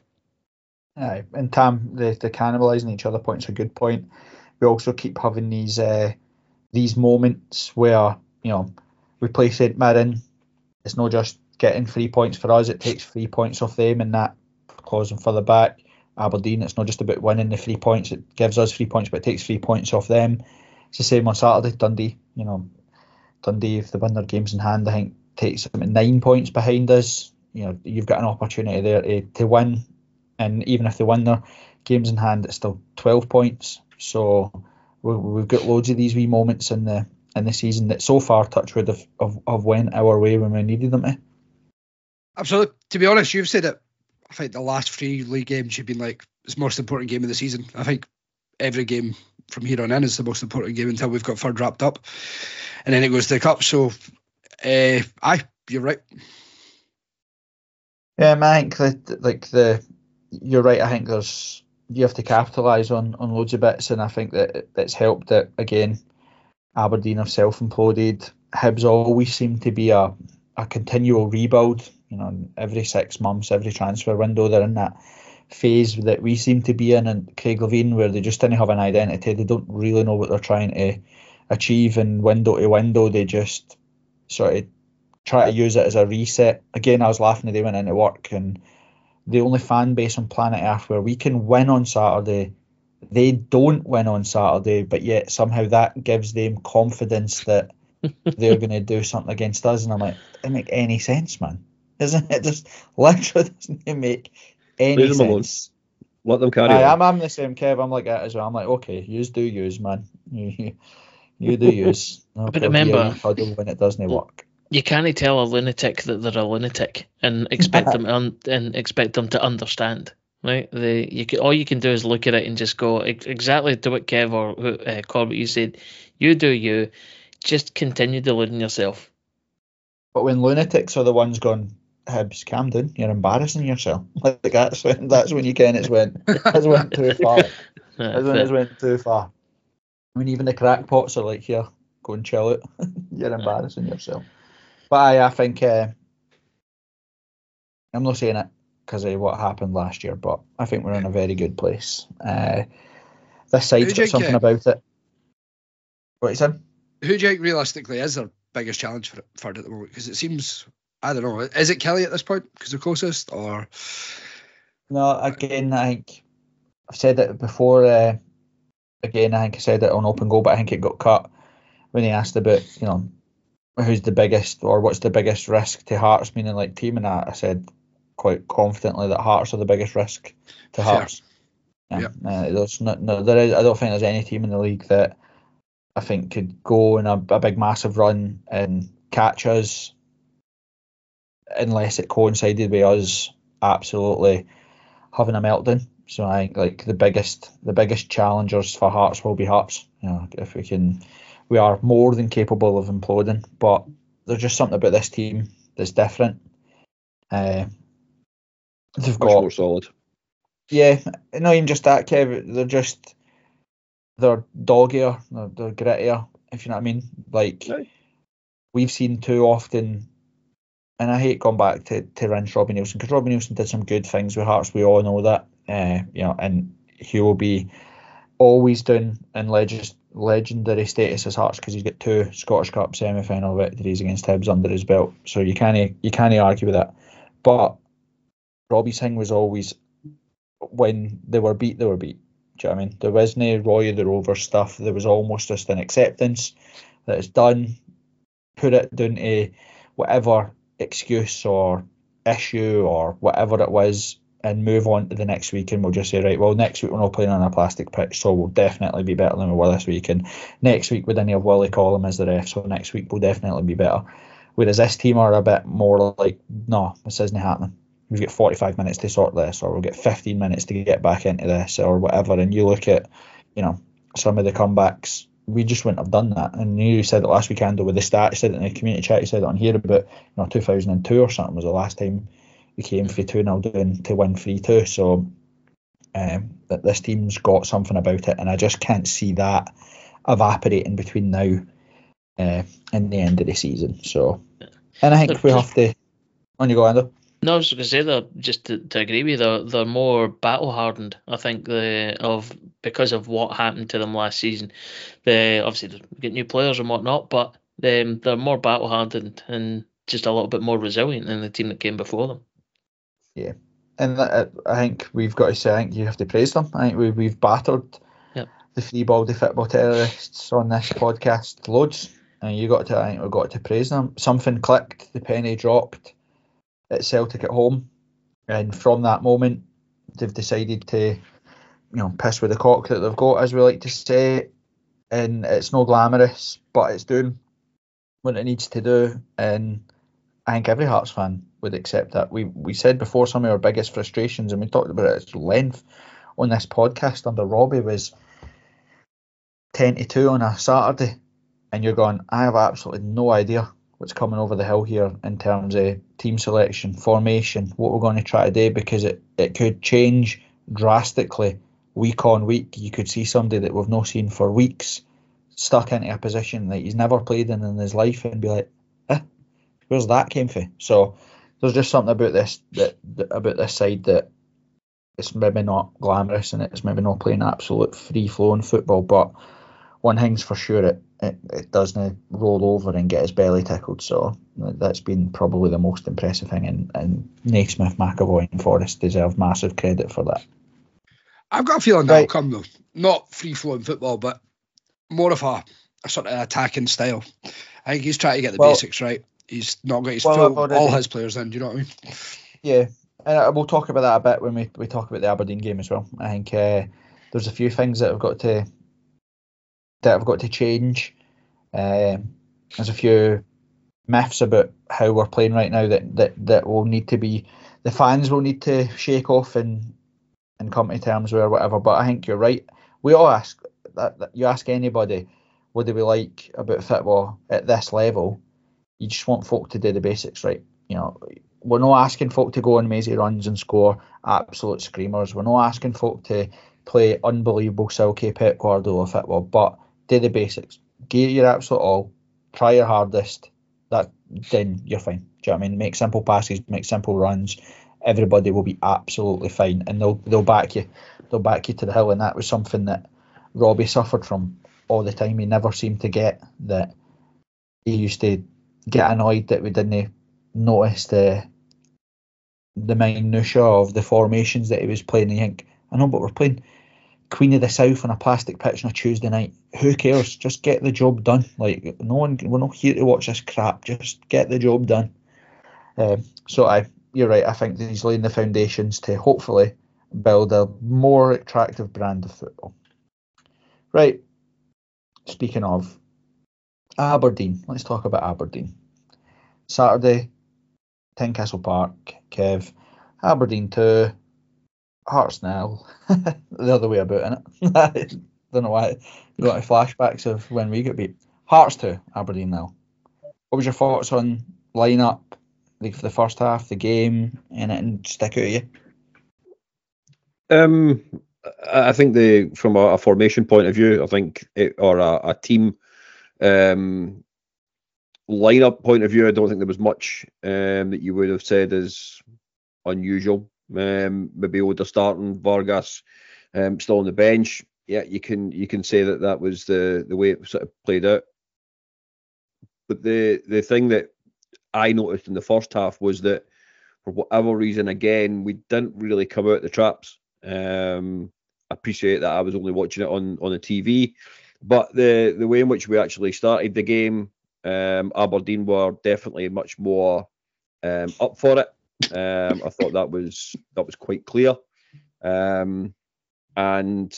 Aye, and Tam, the the cannibalising each other point's a good point. We also keep having these uh, these moments where, you know, we play Saint Mirren. It's not just getting three points for us; it takes three points off them, and that claws them further back. Aberdeen, it's not just about winning the three points; it gives us three points, but it takes three points off them. It's the same on Saturday. Dundee, you know, Dundee, if they win their games in hand, I think takes them at nine points behind us. You know, you've got an opportunity there to, to win. And even if they win their games in hand, it's still twelve points. So we, we've got loads of these wee moments in the in the season that so far, touchwood, have, have, have went our way when we needed them to. Absolutely. To be honest, you've said it. I think the last three league games you've been like, it's the most important game of the season. I think every game from here on in is the most important game until we've got third wrapped up. And then it goes to the cup. So, uh, aye, you're right. Yeah, I think that, like the... You're right. I think there's you have to capitalise on, on loads of bits, and I think that it's helped that again Aberdeen have self imploded. Hibs always seem to be a, a continual rebuild. You know, every six months, every transfer window, they're in that phase that we seem to be in, and Craig Levein, where they just didn't have an identity. They don't really know what they're trying to achieve, and window to window, they just sort of try to use it as a reset. Again, I was laughing the day went into work and. The only fan base on planet Earth where we can win on Saturday, they don't win on Saturday, but yet somehow that gives them confidence that they're going to do something against us. And I'm like, it doesn't make any sense, man. Isn't it? Just literally doesn't make any Leave them alone. sense. Let them carry Aye, on. I'm, I'm the same, Kev. I'm like that as well. I'm like, okay, yous do yous, man. You, you, you do yous. But remember, when it doesn't work. You can't tell a lunatic that they're a lunatic and expect them un- and expect them to understand, right? They you can, all you can do is look at it and just go exactly to what Kev or uh, Corbett you said. You do you, just continue deluding yourself. But when lunatics are the ones going, Hibs, calm down, you're embarrassing yourself. Like that's when that's when you can it's went it's went too far. That's when it's went too far. I mean, even the crackpots are like, here, go and chill it. You're embarrassing yourself. But I, I think uh, I'm not saying it because of what happened last year, but I think we're in a very good place. Uh, this side's got something about it. What you said? Who do you think realistically is their biggest challenge for Ferd at the moment? Because it seems, I don't know, is it Kelly at this point because they're closest, or? No, again, I think I've said it before. Uh, again, I think I said it on Open Goal, but I think it got cut when he asked about, you know, who's the biggest or what's the biggest risk to Hearts, meaning like team, and that I said quite confidently that Hearts are the biggest risk to Hearts. Yeah, yeah. Uh, there's not, no, there is. I don't think there's any team in the league that I think could go in a, a big massive run and catch us unless it coincided with us absolutely having a meltdown. So I think like the biggest the biggest challengers for Hearts will be Hearts. You know, if we can. We are more than capable of imploding, but there's just something about this team that's different. Uh, they've Much got more solid. Yeah, not even just that, Kev. They're just they're doggier, they're, they're grittier. If you know what I mean. Like Aye. we've seen too often, and I hate going back to to rinse Robbie Nielsen because Robbie Nielsen did some good things with Hearts. We all know that. Uh, you know, and he will be always down in legis- legendary status as Hearts because he's got two Scottish Cup semi-final victories against Hibs under his belt. So you can't you can't argue with that. But Robbie's thing was always when they were beat, they were beat. Do you know what I mean? There wasn't Roy the Rover stuff. There was almost just an acceptance that it's done. Put it down to whatever excuse or issue or whatever it was, and move on to the next week. And we'll just say, right, well, next week we're not playing on a plastic pitch, so we'll definitely be better than we were this week. And next week we didn't have Willie Collum as the ref, so next week we'll definitely be better. Whereas this team are a bit more like, no, this isn't happening. We've got forty-five minutes to sort this, or we'll get fifteen minutes to get back into this, or whatever. And you look at, you know, some of the comebacks, we just wouldn't have done that. And you said it last weekend with the stat, you said it in the community chat, you said it on here about, you know, two thousand two or something was the last time we came for two nil down to win three two. So um, that this team's got something about it, and I just can't see that evaporating between now uh, and the end of the season. So, and I think we have to. On you go, Ando. No, I was going to say that just to, to agree with you, they're, they're more battle hardened. I think the of because of what happened to them last season. They obviously get new players and whatnot, but they, they're more battle hardened and just a little bit more resilient than the team that came before them. Yeah, and that, I think we've got to say, I think you have to praise them. I think we, we've battered yep. the three baldy football terrorists on this podcast loads, and you got to, I think we've got to praise them. Something clicked, the penny dropped at Celtic at home, and from that moment they've decided to, you know, piss with the cock that they've got, as we like to say, and it's no glamorous, but it's doing what it needs to do, and I think every Hearts fan would accept that. We we said before some of our biggest frustrations, and we talked about it at length on this podcast under Robbie, was ten to two on a Saturday, and you're going, I have absolutely no idea what's coming over the hill here in terms of team selection, formation, what we're going to try to do, because it, it could change drastically week on week. You could see somebody that we've not seen for weeks stuck into a position that he's never played in in his life and be like, eh, where's that came from? So there's just something about this that, that about this side that it's maybe not glamorous and it's maybe not playing absolute free flowing football, but one thing's for sure, it, it, it doesn't roll over and get his belly tickled. So that's been probably the most impressive thing, and, and Naismith, McAvoy and Forrest deserve massive credit for that. I've got a feeling Right. that'll come though. Not free flowing football, but more of a, a sort of attacking style. I think he's trying to get the Well, basics right. He's not got his well, full, already, all his players in. Do you know what I mean? Yeah, and we'll talk about that a bit when we, we talk about the Aberdeen game as well. I think uh, there's a few things that have got to that have got to change. Um, there's a few myths about how we're playing right now that, that, that will need to be, the fans will need to shake off and and come to terms with or whatever. But I think you're right. We all ask that, that you ask anybody what do we like about football at this level. You just want folk to do the basics right. You know, we're not asking folk to go on mazy runs and score absolute screamers. We're not asking folk to play unbelievable silky Pep Guardiola football, but do the basics. Give it your absolute all. Try your hardest. That then you're fine. Do you know what I mean? Make simple passes, make simple runs. Everybody will be absolutely fine, and they'll they'll back you. They'll back you to the hill, and that was something that Robbie suffered from all the time. He never seemed to get that. He used to get annoyed that we didn't notice the the minutiae of the formations that he was playing. And you think, I know, but we're playing Queen of the South on a plastic pitch on a Tuesday night. Who cares? Just get the job done. Like, no one, we're not here to watch this crap. Just get the job done. Um, so I, you're right. I think that he's laying the foundations to hopefully build a more attractive brand of football. Right. Speaking of Aberdeen, let's talk about Aberdeen. Saturday, Tynecastle Park, Kev. Aberdeen two, Hearts nil. The other way about it. Don't know why. You got any flashbacks of when we got beat. Hearts two, Aberdeen nil. What was your thoughts on line-up, the, the first half, the game, and it and stick out of you? Um, I I think the from a, a formation point of view, I think it, or a, a team um, lineup point of view, I don't think there was much um, that you would have said is unusual. Um, maybe Oda starting, Vargas um, still on the bench. Yeah, you can you can say that that was the the way it sort of played out. But the the thing that I noticed in the first half was that for whatever reason, again, we didn't really come out the traps. Um, I appreciate that I was only watching it on on the T V, but the the way in which we actually started the game, um, Aberdeen were definitely much more um, up for it. Um, I thought that was that was quite clear. Um, and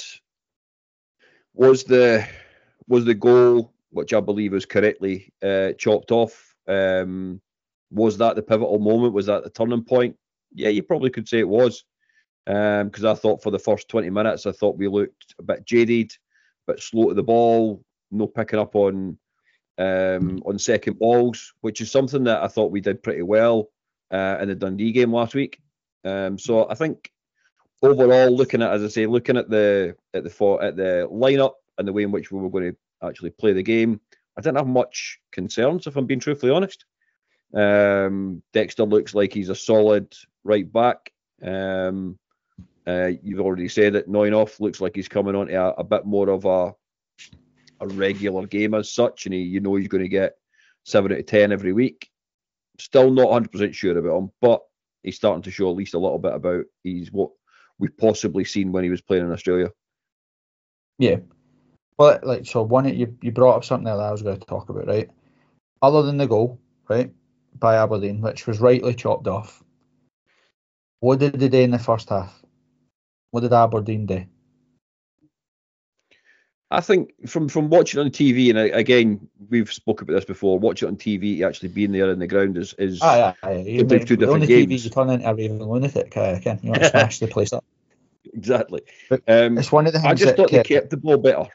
was the was the goal, which I believe was correctly uh, chopped off, um, was that the pivotal moment? Was that the turning point? Yeah, you probably could say it was. Because um, I thought for the first twenty minutes, I thought we looked a bit jaded, a bit slow to the ball, no picking up on um, on second balls, which is something that I thought we did pretty well uh, in the Dundee game last week. Um, so I think overall, looking at, as I say, looking at the at the for, at the lineup and the way in which we were going to actually play the game, I didn't have much concerns, if I'm being truthfully honest. Um, Dexter looks like he's a solid right back. Um, uh, you've already said it. Neunoff looks like he's coming on to a, a bit more of a a regular game as such, and he, you know he's going to get seven out of ten every week. Still not one hundred percent sure about him, but he's starting to show at least a little bit about he's what we've possibly seen when he was playing in Australia. Yeah. Well, like, so one, you, you brought up something that I was going to talk about, right? Other than the goal, right, by Aberdeen, which was rightly chopped off, what did they do in the first half? What did Aberdeen do? I think from, from watching on T V, and again, we've spoken about this before, watching it on T V, actually being there in the ground is, is aye, aye, aye. You two different on the games. T V, you turn into a raving lunatic, I can. You want to smash the place up. Exactly. But um, it's one of the things I just that thought kept they kept the ball better.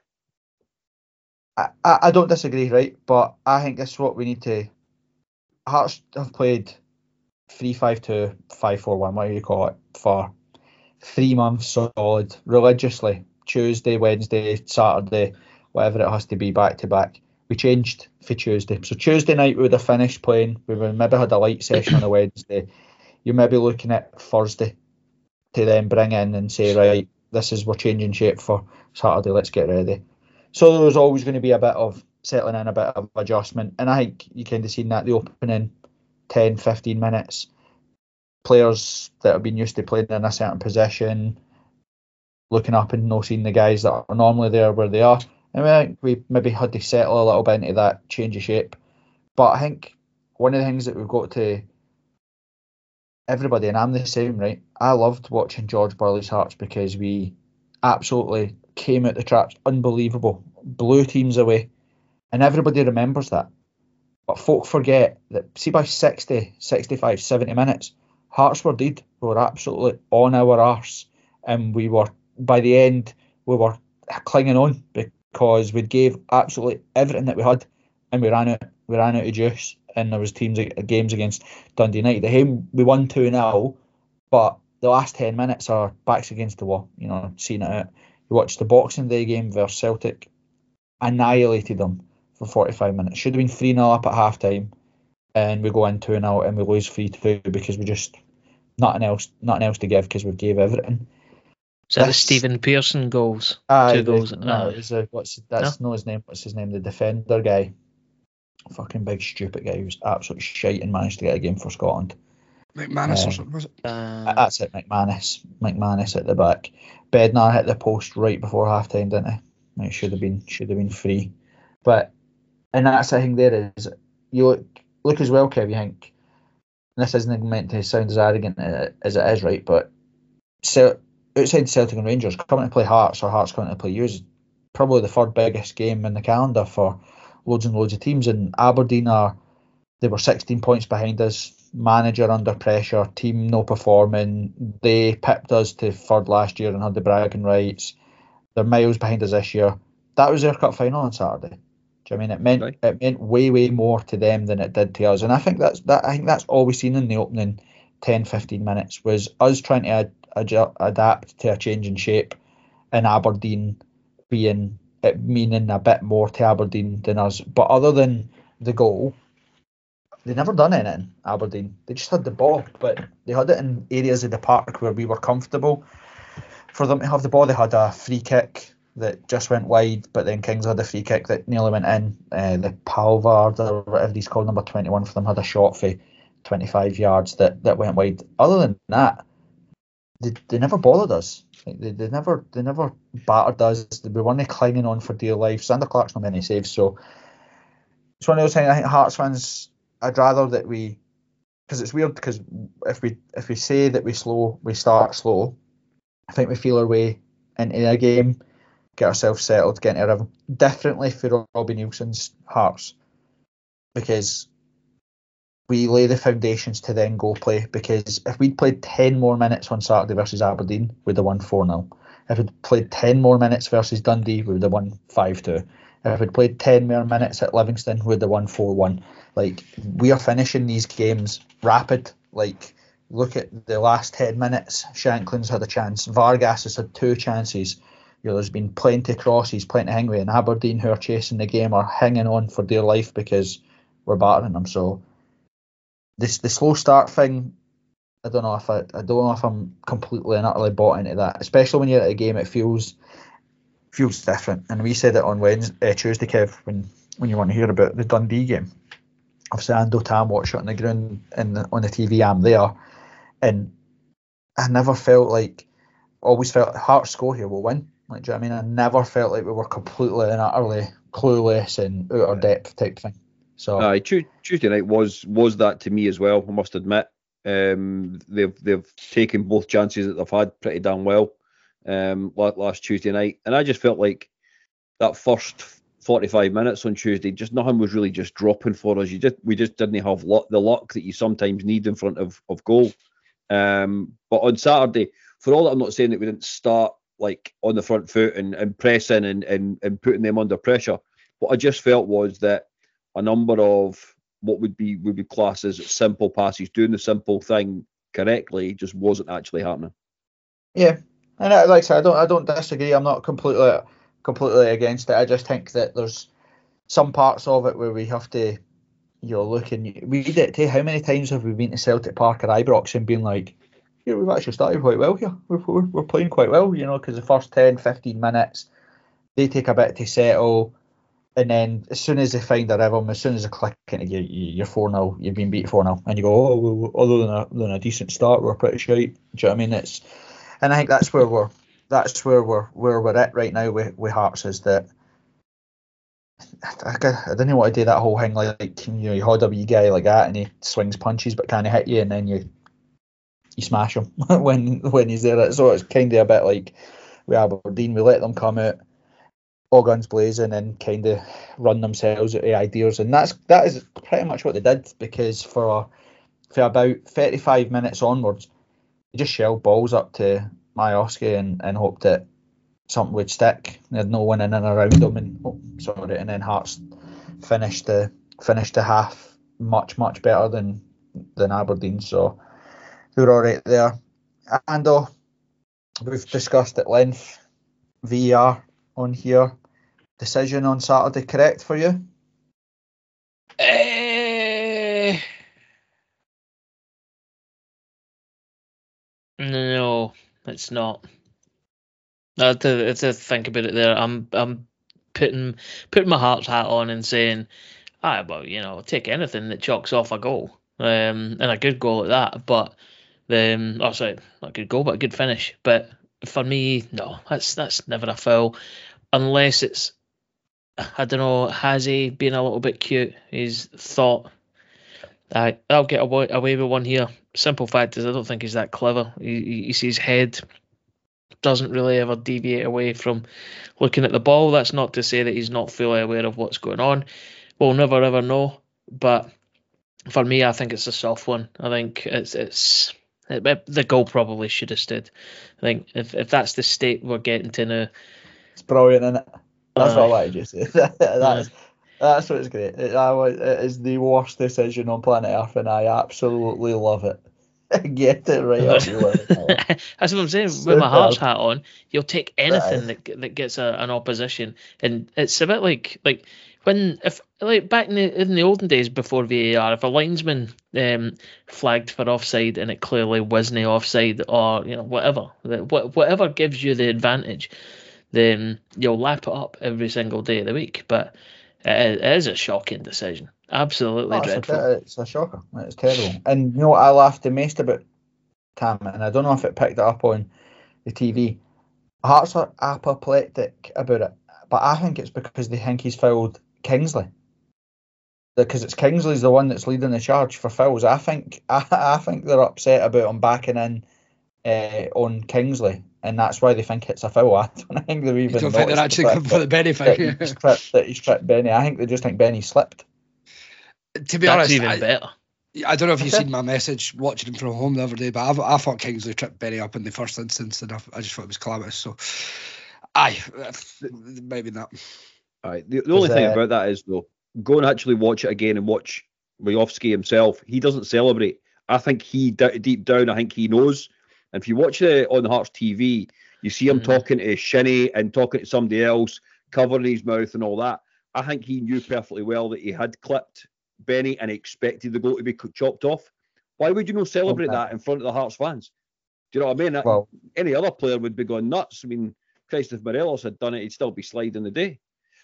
I, I, I don't disagree, right? But I think this is what we need to. Hearts have played three five two, five four one, whatever you call it, for three months solid, religiously. Tuesday, Wednesday, Saturday, whatever it has to be, back to back. We changed for Tuesday. So Tuesday night we would have finished playing. We would maybe had a light session on a Wednesday. You're maybe looking at Thursday to then bring in and say, right, this is we're changing shape for Saturday, let's get ready. So there was always going to be a bit of settling in, a bit of adjustment. And I think you kind of seen that the opening ten, fifteen minutes. Players that have been used to playing in a certain position, looking up and not seeing the guys that are normally there where they are. And I think we maybe had to settle a little bit into that change of shape. But I think one of the things that we've got to, everybody, and I'm the same, right? I loved watching George Burley's Hearts because we absolutely came out the traps, unbelievable, blew teams away, and everybody remembers that. But folk forget that, see, by sixty, sixty-five, seventy minutes, Hearts were dead. We were absolutely on our arse, and we were, by the end, we were clinging on because we gave absolutely everything that we had, and we ran out, we ran out of juice. And there was teams games against Dundee United. The game we won two nil, but the last ten minutes are backs against the wall. You know, seeing it out. You watched the Boxing Day game versus Celtic, annihilated them for forty-five minutes. Should have been three nil up at half time, and we go in two nil and we lose three two because we just nothing else, nothing else to give because we gave everything. Is that this, the Stephen Pearson goals? Aye, Two goals. The, no, it was a, what's that's no? not his name. What's his name? The defender guy. Fucking big stupid guy who was absolutely shite and managed to get a game for Scotland. McManus um, or something, was it? Uh, that's it, McManus. McManus at the back. Bednar hit the post right before half time, didn't he? It should have been should have been free. But and that's the thing there is you look look as well, Kev, you think, and this isn't meant to sound as arrogant as it is, right? But so outside Celtic and Rangers, coming to play Hearts or Hearts coming to play you is probably the third biggest game in the calendar for loads and loads of teams. And Aberdeen are, they were sixteen points behind us, manager under pressure, team no performing. They pipped us to third last year and had the bragging rights. They're miles behind us this year. That was their cup final on Saturday. Do you know what I mean? It meant right. It meant way way more to them than it did to us. And I think that's that. I think that's all we've seen in the opening ten, fifteen minutes was us trying to ad- adju- adapt to a changing shape, and Aberdeen being it meaning a bit more to Aberdeen than us. But other than the goal, they never done anything. Aberdeen, they just had the ball, but they had it in areas of the park where we were comfortable for them to have the ball. They had a free kick that just went wide, but then Kings had a free kick that nearly went in. Uh, the Palvard, or whatever he's called, number twenty-one for them, had a shot for twenty-five yards that, that went wide. Other than that, they, they never bothered us. Like, they, they never they never battered us. They weren't clinging on for dear life. Sander Clark's not many saves, so it's one of those things. I think Hearts fans, I'd rather that we, because it's weird, because if we if we say that we slow, we start slow, I think we feel our way into a game, get ourselves settled, get into a rhythm. Differently for Robbie Nielsen's Hearts, because we lay the foundations to then go play. Because if we'd played ten more minutes on Saturday versus Aberdeen, we'd have won four nil. If we'd played ten more minutes versus Dundee, we would have won five two. If we'd played ten more minutes at Livingston, we'd have won four one. Like, we are finishing these games rapid. Like, look at the last ten minutes. Shanklin's had a chance. Vargas has had two chances. You know, there's been plenty of crosses, plenty of hangway, and Aberdeen, who are chasing the game, are hanging on for dear life because we're battering them. So this the slow start thing, I don't know if I, I don't know if I'm completely and utterly bought into that. Especially when you're at a game, it feels feels different. And we said it on Wednesday, uh, Tuesday, Kev, when when you want to hear about the Dundee game. Obviously, Ando Tam watched it on the ground and on the T V. I'm there, and I never felt like. Always felt Hearts score here, we'll win. Like, do you know what I mean? I never felt like we were completely and utterly clueless and out of depth type thing. So, Aye, Tu- Tuesday night was was that to me as well. I must admit, um, they've they've taken both chances that they've had pretty damn well um, last Tuesday night, and I just felt like that first forty-five minutes on Tuesday, just nothing was really just dropping for us. You just we just didn't have luck, the luck that you sometimes need in front of of goal. Um, but on Saturday, for all that, I'm not saying that we didn't start like on the front foot and, and pressing and, and, and putting them under pressure. What I just felt was that a number of what would be would be classed as simple passes, doing the simple thing correctly, just wasn't actually happening. Yeah, and I, like I said, I don't I don't disagree. I'm not completely completely against it. I just think that there's some parts of it where we have to, you know, look and we did it too. How many times have we been to Celtic Park or Ibrox and been like, yeah, we've actually started quite well here. We're, we're, we're playing quite well, you know, because the first ten, fifteen minutes, they take a bit to settle. And then as soon as they find a rhythm, as soon as they click into you, you're four nil, you've been beat four nil. And you go, oh, well, other than a, than a decent start, we're pretty shite. Do you know what I mean? It's, and I think that's where we're, that's where we're, where we're at right now with, with Hearts, is that I, I, I don't want to do that whole thing like, you know, you hold a wee guy like that and he swings punches but can't hit you, and then you you smash him when when he's there. So it's kind of a bit like with Aberdeen, we let them come out all guns blazing and kind of run themselves out of ideas, and that's that is pretty much what they did, because for for about thirty-five minutes onwards, they just shelled balls up to Majowski and, and hoped that something would stick. They had no one in and around them, and oh, sorry, and then Hearts finished the finished the half much much better than than Aberdeen, so they were all right there. And uh, we've discussed at length V R on here. Decision on Saturday correct for you? Uh, no, it's not. I have to, I have to think about it there. I'm I'm putting putting my Hearts hat on and saying, ah, well, you know, I'll take anything that chalks off a goal, um, and a good goal at that. But um, oh, sorry, not a good goal, but a good finish. But for me, no, that's that's never a foul, unless it's, I don't know, has he been a little bit cute? He's thought, I I'll get away, away with one here. Simple fact is, I don't think he's that clever. He, he, he sees head. Doesn't really ever deviate away from looking at the ball. That's not to say that he's not fully aware of what's going on. We'll never ever know. But for me, I think it's a soft one. I think it's it's it, it, the goal probably should have stood. I think if if that's the state we're getting to now, It's brilliant, isn't it? That's uh, what I wanted you to say. that's uh, that's what's great. It, I, it is the worst decision on planet Earth, and I absolutely love it. Get it right up your leg. That's what I'm saying. With Superb. my Hearts hat on, you'll take anything Aye. that that gets a, an opposition, and it's a bit like like when if like back in the in the olden days before V A R, if a linesman um, flagged for offside and it clearly wasn't offside, or you know whatever, wh- whatever gives you the advantage, then you'll lap it up every single day of the week. But it, it is a shocking decision. Absolutely Oh, it's, dreadful. a, it's a shocker. It's terrible. And you know what I laughed the most about, Tam, and I don't know if it picked it up on the T V. Hearts are apoplectic about it, but I think it's because they think he's fouled Kingsley. Because it's Kingsley's the one that's leading the charge for fouls. I think I, I think they're upset about him backing in uh, on Kingsley, and that's why they think it's a foul. I don't think they've even You don't think they're noticed actually the coming fact for the Benny that, thing? that, he's tripped, that he's tripped Benny. I think they just think Benny slipped. To be That's honest, even I, better. I don't know if you've Okay. seen my message watching him from home the other day, but I've, I thought Kingsley tripped Benny up in the first instance, and I, I just thought it was calamitous. So, aye, maybe not. Aye. The, the only Was, thing uh, about that is, though, go and actually watch it again and watch Rayovsky himself. He doesn't celebrate. I think he, d- deep down, I think he knows. And if you watch it on the Hearts T V, you see him Mhm. talking to Shinnie and talking to somebody else, covering his mouth and all that. I think he knew perfectly well that he had clipped Benny and expected the goal to be co- chopped off. Why would you not celebrate Okay. that in front of the Hearts fans? Do you know what I mean? That- Well, Any other player would be going nuts. I mean, Christ, if Morelos had done it, he'd still be sliding the day.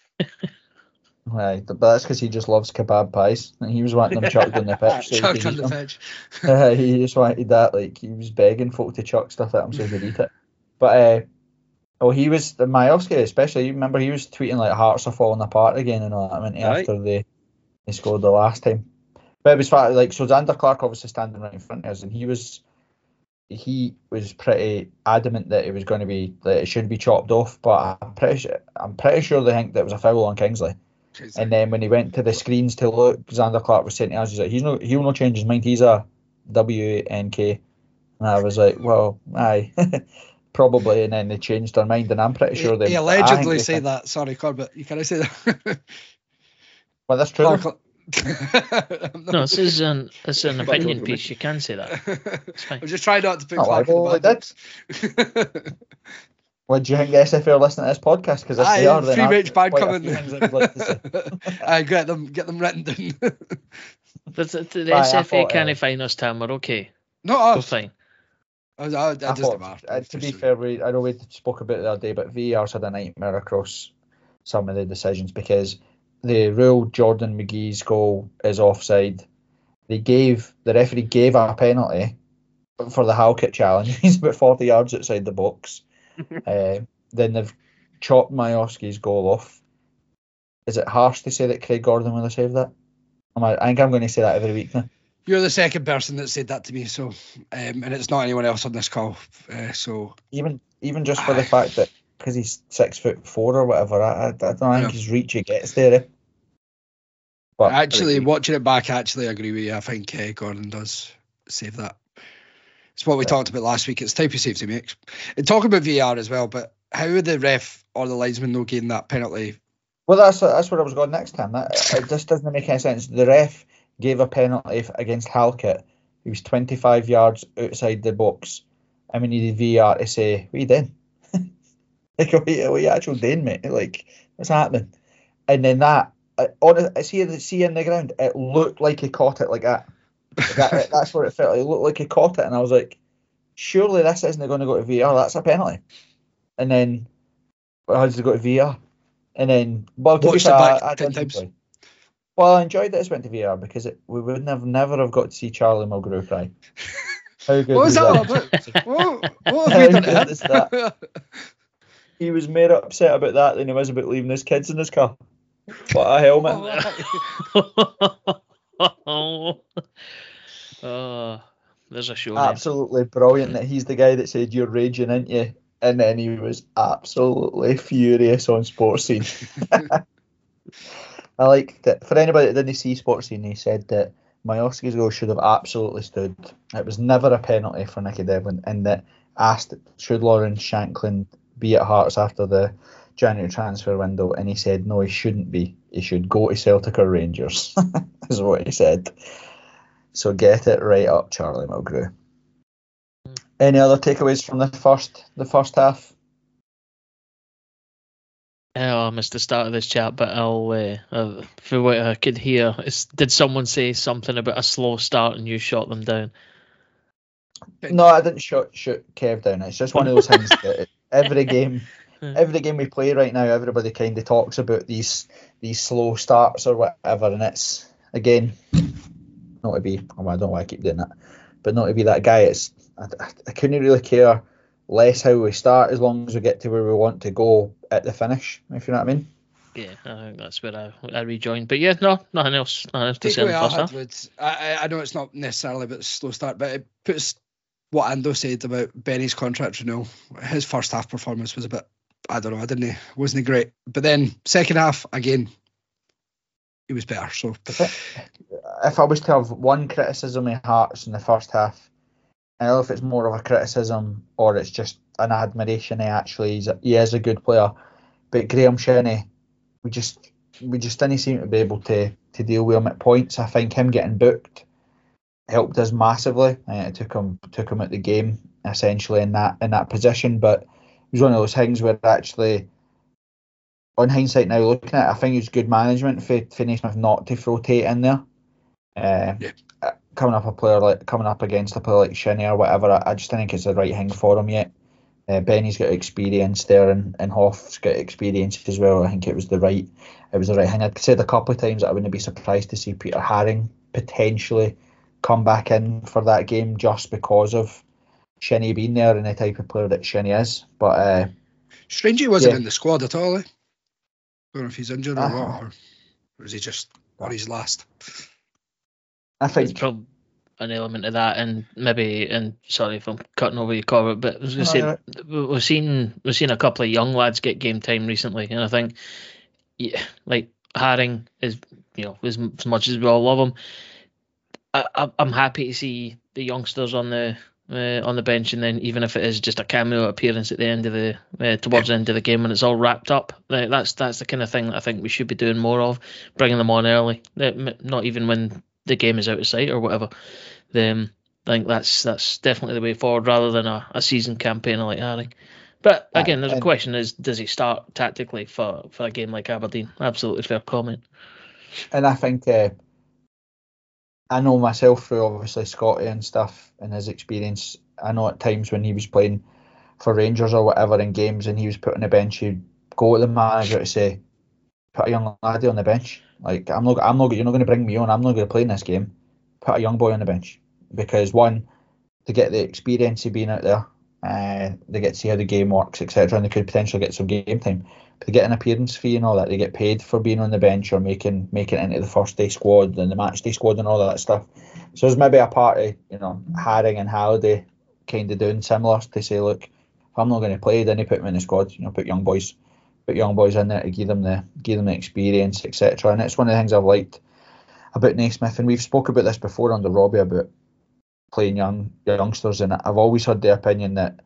Right, but that's because he just loves kebab pies, and he was wanting them chucked on the pitch. So he Chucked could on eat the them. pitch. Uh, he just wanted that, like he was begging folk to chuck stuff at him so he could eat it. But uh, oh, he was the Majowski, especially. You remember he was tweeting like Hearts are falling apart again and all that. I mean, Aye. after they they scored the last time. But it was fat, like so. Xander Clark obviously standing right in front of us, and he was he was pretty adamant that it was going to be that it should be chopped off. But I'm pretty sure I'm pretty sure they think that it was a foul on Kingsley. And then when he went to the screens to look, Xander Clark was saying to us, he's like, he's no, he'll not change his mind. He's a W N K. And I was like, well, aye, probably. And then they changed their mind, and I'm pretty sure they. He I allegedly think they said think- that. Sorry, Corbett. You can I say that? Well, that's true. Clark- No, this is an it's an Back opinion over piece. You can say that. fine. I'm just trying not to put Not Clark in libel, the bad they books. What do you think the S F A are listening to this podcast? Because if Aye, they are, then free I've range got band quite a coming. few things I'd like to say. Aye, get them, get them written down. But the, the Aye, I S F A thought, can't uh, find us, Tam. We're okay. Not We're us. fine. I, I, I, I just thought, matter. uh, to be fair, we, I know we spoke about it the other day, but V A R's had a nightmare across some of the decisions because they ruled Jordan McGee's goal is offside. They gave the referee gave a penalty for the Halkett challenge. He's about forty yards outside the box. uh, then they've chopped Majowski's goal off. Is it harsh to say that Craig Gordon would have saved that? Am I, I think I'm going to say that every week now. You're the second person that said that to me, so um, and it's not anyone else on this call. Uh, so Even even just for the Aye. fact that because he's six foot four or whatever, I, I, I don't think Yeah. his reach it gets there. Eh? But actually, agree. watching it back, actually, I agree with you. I think uh, Gordon does save that. It's what we Right. talked about last week. It's the type of saves he makes. And talking about V A R as well, but how would the ref or the linesman know getting that penalty? well, that's that's where I was going next time. That it just doesn't make any sense. The ref gave a penalty f- against Halkett. He was twenty-five yards outside the box, and we needed V A R to say, "What are you doing? Like, what are you, what are you actually doing, mate? Like, what's happening?" And then that, uh, on I see the see in the ground, it looked like he caught it like that. Like that that's what it felt like. It looked like he caught it, and I was like, "Surely this isn't going to go to V A R. That's a penalty." And then, well, how does it go to V A R? And then, well, to be Watched it fair, back I, I ten did times. enjoy. Well, I enjoyed that it went to V A R because it, we would have never have got to see Charlie Mulgrew cry. How good What was that all that? about? What, what have we done to How him? good is that? He was more upset about that than he was about leaving his kids in his car. What a helmet. oh, oh, there's a show name. Absolutely brilliant that he's the guy that said you're raging, ain't you? And then he was absolutely furious on Sports Scene. I like that. For anybody that didn't see Sports Scene, he said that Majowski's goal should have absolutely stood. It was never a penalty for Nicky Devlin, and that asked should Lawrence Shanklin be at Hearts after the January transfer window, and he said no, he shouldn't be. He should go to Celtic or Rangers, is what he said. So get it right up, Charlie Mulgrew. Any other takeaways from the first the first half? Oh, I missed the start of this chat, but I'll, uh, uh, for what I could hear, it's, did someone say something about a slow start and you shot them down? No, I didn't shoot shoot Kev down. It's just one of those things that every game, every game we play right now, everybody kind of talks about these these slow starts or whatever, and it's again not to be. Oh, I don't know why I keep doing that, but not to be that guy. It's I, I couldn't really care less how we start as long as we get to where we want to go at the finish. If you know what I mean. Yeah, I think that's where I, I rejoined. But yeah, no, nothing else. Nothing else to say in the Takeaway I first had half. was, I, I know it's not necessarily about the slow start, but it puts what Ando said about Benny's contract renewal. His first half performance was a bit, I don't know, I didn't, wasn't he great? But then second half, again, he was better. So if I was to have one criticism of Hearts in the first half, I don't know if it's more of a criticism or it's just an admiration. He actually he's a, he is a good player, but Graham Shinnie, we just we just didn't seem to be able to to deal with him at points. I think him getting booked helped us massively. Uh, it took him took him at the game essentially in that in that position, but it was one of those things where actually, on hindsight now looking at it, I think it was good management for for Naismith not to throw Tate in there. Uh, yeah. Coming up a player like coming up against a player like Shinnie or whatever, I, I just don't think it's the right thing for him yet. Uh, Benny's got experience there, and, and Hoff's got experience as well. I think it was the right, it was the right thing. I'd said a couple of times that I wouldn't be surprised to see Peter Haring potentially come back in for that game just because of Shinnie being there and the type of player that Shinnie is. But uh, strange he wasn't yeah. in the squad at all. Eh? Don't know if he's injured or uh, what, or, or is he just on his last? I think There's probably an element of that, and maybe, and sorry if I'm cutting over your cover, but I was going to No, say we've seen we've seen a couple of young lads get game time recently, and I think, yeah, like Haring is, you know, as, as much as we all love him, I, I, I'm happy to see the youngsters on the uh, on the bench, and then even if it is just a cameo appearance at the end of the uh, towards the end of the game when it's all wrapped up, uh, that's that's the kind of thing that I think we should be doing more of, bringing them on early, uh, not even when the game is out of sight or whatever. Um, I think that's that's definitely the way forward rather than a, a season campaigner like Haring. But again, there's a question: is does he start tactically for, for a game like Aberdeen? Absolutely fair comment. And I think uh, I know myself through obviously Scotty and stuff and his experience. I know at times when he was playing for Rangers or whatever in games and he was put on the bench, he'd go to the manager to say, "Put a young laddie on the bench. Like I'm not, I'm not, you're not going to bring me on. I'm not going to play in this game. Put a young boy on the bench because one, to get the experience of being out there, uh, they get to see how the game works, et cetera, and they could potentially get some game time. But they get an appearance fee and all that. They get paid for being on the bench or making making it into the first day squad and the match day squad and all that stuff. So there's maybe a party, you know, Haring and Halliday kind of doing similar to say, look, if I'm not going to play, then they put me in the squad. You know, put young boys. Put young boys in there to give them the give them the experience, et cetera. And it's one of the things I've liked about Naismith, and we've spoke about this before under Robbie about playing young youngsters. And I've always had the opinion that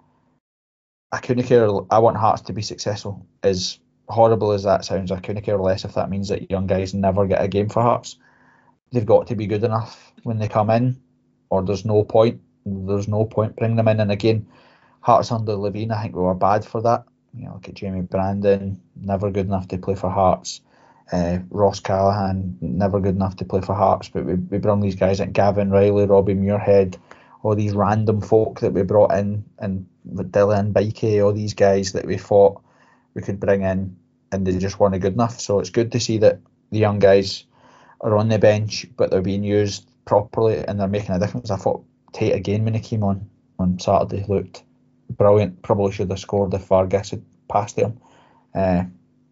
I couldn't care. I want Hearts to be successful. As horrible as that sounds, I couldn't care less if that means that young guys never get a game for Hearts. They've got to be good enough when they come in, or there's no point. There's no point bringing them in. And again, Hearts under Levine, I think we were bad for that. You know, look at Jamie Brandon, never good enough to play for Hearts. Uh, Ross Callahan, never good enough to play for Hearts. But we, we brought these guys like Gavin Riley, Robbie Muirhead, all these random folk that we brought in, and Dylan Bikey, all these guys that we thought we could bring in, and they just weren't good enough. So it's good to see that the young guys are on the bench, but they're being used properly and they're making a difference. I thought Tate again when he came on on Saturday looked brilliant. Probably should have scored if Vargas had passed him. Uh,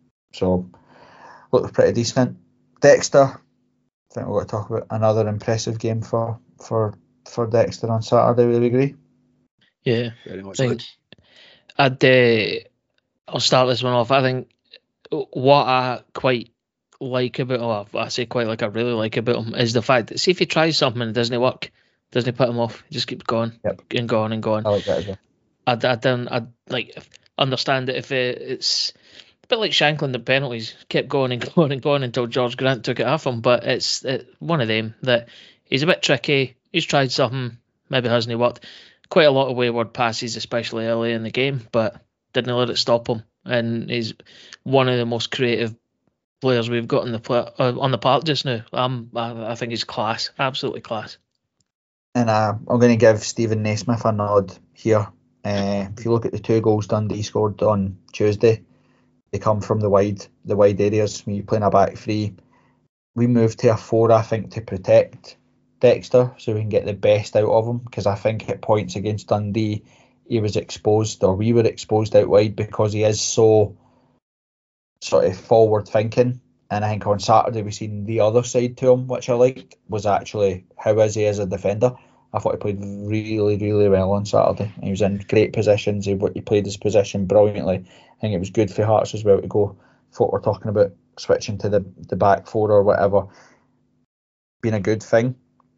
so looked pretty decent. Dexter, I think we've got to talk about another impressive game for for for Dexter on Saturday. Will we agree? Yeah, very much. I think I'd uh, I'll start this one off. I think what I quite like about, or I say quite like I really like about him, is the fact that see if he tries something and it doesn't work, doesn't put him off. He just keeps going yep. and going and going. I like that as well. I, I don't I like understand that if it, it's a bit like Shankland the penalties, kept going and going and going until George Grant took it off him. But it's it, one of them that he's a bit tricky. He's tried something, maybe hasn't worked. quite a lot of wayward passes, especially early in the game, but didn't let it stop him. And he's one of the most creative players we've got in the pla- uh, on the park just now. Um, I, I think he's class, absolutely class. And uh, I'm going to give Stephen Naismith a nod here. Uh, if you look at the two goals Dundee scored on Tuesday, they come from the wide the wide areas. When you're playing a back three, we moved to a four, I think, to protect Dexter so we can get the best out of him. Because I think at points against Dundee, he was exposed, or we were exposed out wide because he is so sort of forward thinking. And I think on Saturday we seen the other side to him, which I liked, was actually how is he as a defender. I thought he played really, really well on Saturday. He was in great positions. He, he played his position brilliantly. I think it was good for Hearts as well to go. What we're talking about switching to the, the back four or whatever, being a good thing.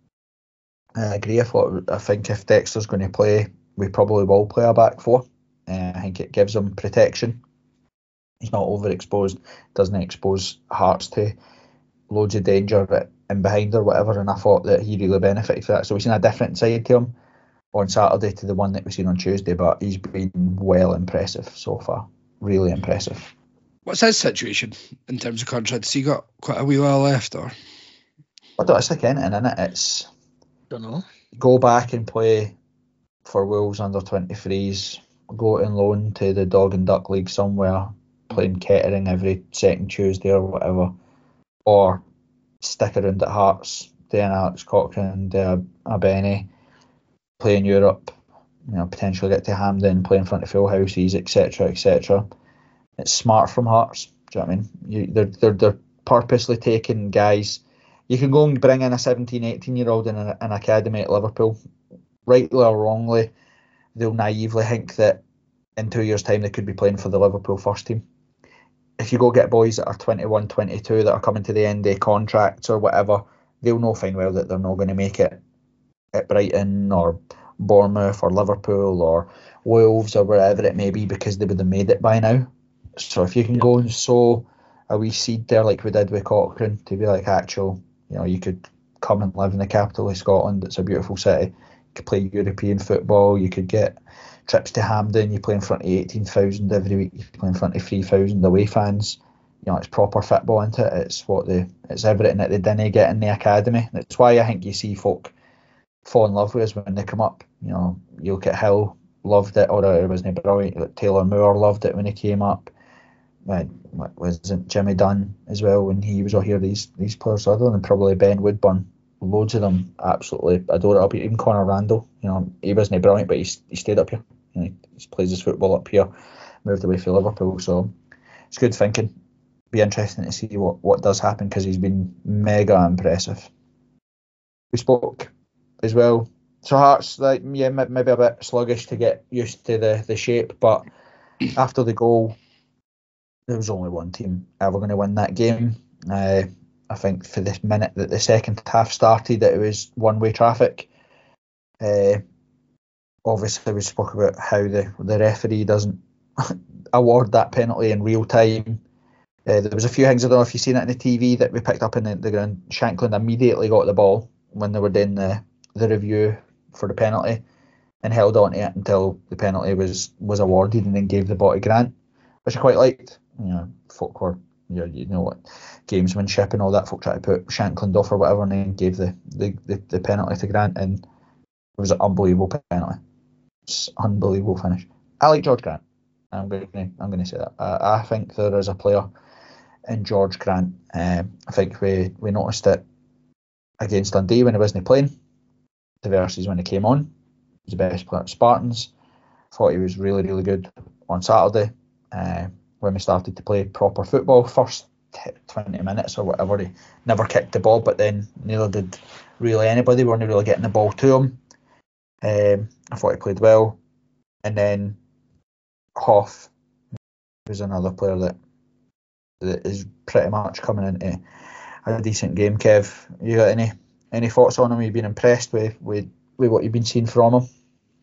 I agree. I thought I think if Dexter's going to play, we probably will play a back four. Uh, I think it gives him protection. He's not overexposed, doesn't expose Hearts to loads of danger in behind or whatever, and I thought that he really benefited from that. So we've seen a different side to him on Saturday to the one that we've seen on Tuesday, but he's been well impressive so far. Really impressive. What's his situation in terms of contracts? He got quite a wee while left, or? I don't, it's like anything, isn't it? It's Don't know. Go back and play for Wolves under twenty-threes, go on loan to the Dog and Duck League somewhere, playing Kettering every second Tuesday or whatever, or stick around at Hearts, doing Alex Cochrane, do a, a Benny, play in Europe, you know, potentially get to Hampden, play in front of full houses, et cetera, et cetera. It's smart from Hearts. Do you know what I mean? You, they're, they're, they're purposely taking guys. You can go and bring in a seventeen, eighteen year old in a, an academy at Liverpool. Rightly or wrongly, they'll naively think that in two years' time they could be playing for the Liverpool first team. If you go get boys that are twenty-one, twenty-two that are coming to the end of contracts or whatever, they'll know fine well that they're not going to make it at Brighton or Bournemouth or Liverpool or Wolves or wherever it may be, because they would have made it by now. So if you can go and sow a wee seed there like we did with Cochrane to be like, actual, you know, you could come and live in the capital of Scotland. It's a beautiful city. You could play European football. You could get trips to Hampden. You play in front of eighteen thousand every week. You play in front of three thousand away fans. You know, it's proper football, isn't it? It's what they, it's everything that they didn't get in the academy. That's why I think you see folk fall in love with us when they come up. You know, you look at Hill, loved it, or it wasn't brilliant. Like Taylor Moore loved it when he came up. What wasn't Jimmy Dunn as well when he was all here? These these players, other than probably Ben Woodburn, loads of them absolutely adore it. Even Conor Randall, you know, he wasn't brilliant, but he he stayed up here. You know, he plays his football up here, moved away from Liverpool, so it's good thinking. Be interesting to see what, what does happen, because he's been mega impressive. We spoke as well. So Hearts, like yeah, maybe a bit sluggish to get used to the, the shape, but after the goal, there was only one team ever going to win that game. Uh, I think for this minute that the second half started, that it was one-way traffic. Uh, obviously, we spoke about how the, the referee doesn't award that penalty in real time. Uh, there was a few things, I don't know if you've seen it on the T V, that we picked up in the, the ground. Shankland immediately got the ball when they were doing the, the review for the penalty and held on to it until the penalty was, was awarded, and then gave the ball to Grant, which I quite liked. You know, folk were, you know, you know what, gamesmanship and all that, folk tried to put Shankland off or whatever, and then gave the, the, the, the penalty to Grant, and it was an unbelievable penalty. It's unbelievable finish. I like George Grant. I'm going to I'm going to say that. I, I think there is a player in George Grant. Um, I think we, we noticed it against Dundee when he wasn't playing, versus when he came on. He was the best player at Spartans. Thought he was really, really good on Saturday. Uh, when we started to play proper football, first twenty minutes or whatever, he never kicked the ball, but then neither did really anybody. We weren't really getting the ball to him. Um, I thought he played well. And then Hoff was another player that that is pretty much coming into a decent game. Kev, you got any any thoughts on him? You've been impressed with, with, with what you've been seeing from him?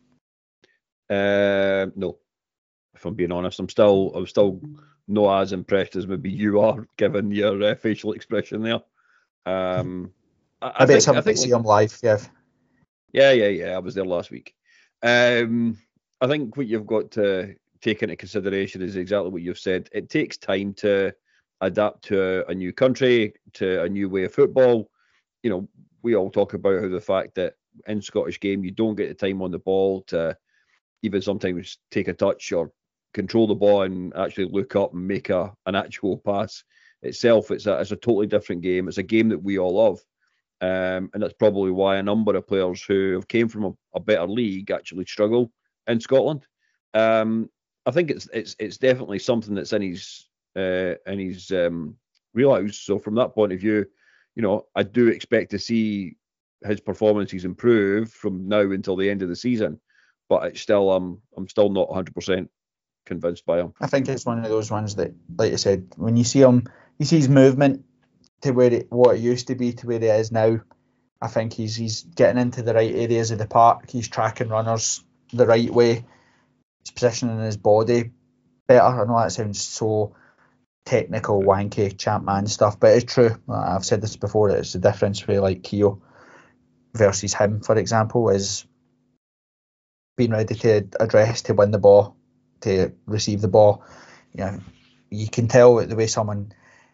Uh, no. If I'm being honest, I'm still I'm still not as impressed as maybe you are, given your uh, facial expression there. Um, I, I, I bet think, something I think to see like, him live, Kev. Yeah, yeah, yeah. I was there last week. Um, I think what you've got to take into consideration is exactly what you've said. It takes time to adapt to a, a new country, to a new way of football. You know, we all talk about how the fact that in Scottish game you don't get the time on the ball to even sometimes take a touch or control the ball and actually look up and make a an actual pass itself. It's a it's a totally different game. It's a game that we all love. Um, and that's probably why a number of players who have came from a, a better league actually struggle in Scotland. Um, I think it's it's it's definitely something that's in his uh, in his um, wheelhouse. So from that point of view, you know, I do expect to see his performances improve from now until the end of the season. But it's still um I'm still not one hundred percent convinced by him. I think it's one of those ones that, like you said, when you see him, you see his movement to where it, what it used to be to where he is now. I think he's he's getting into the right areas of the park. He's tracking runners the right way. He's positioning his body better. I know that sounds so technical, wanky, champ man stuff, but it's true. I've said this before. It's the difference with like Keogh versus him, for example, is being ready to address, to win the ball, to receive the ball. You know, you can tell the way someone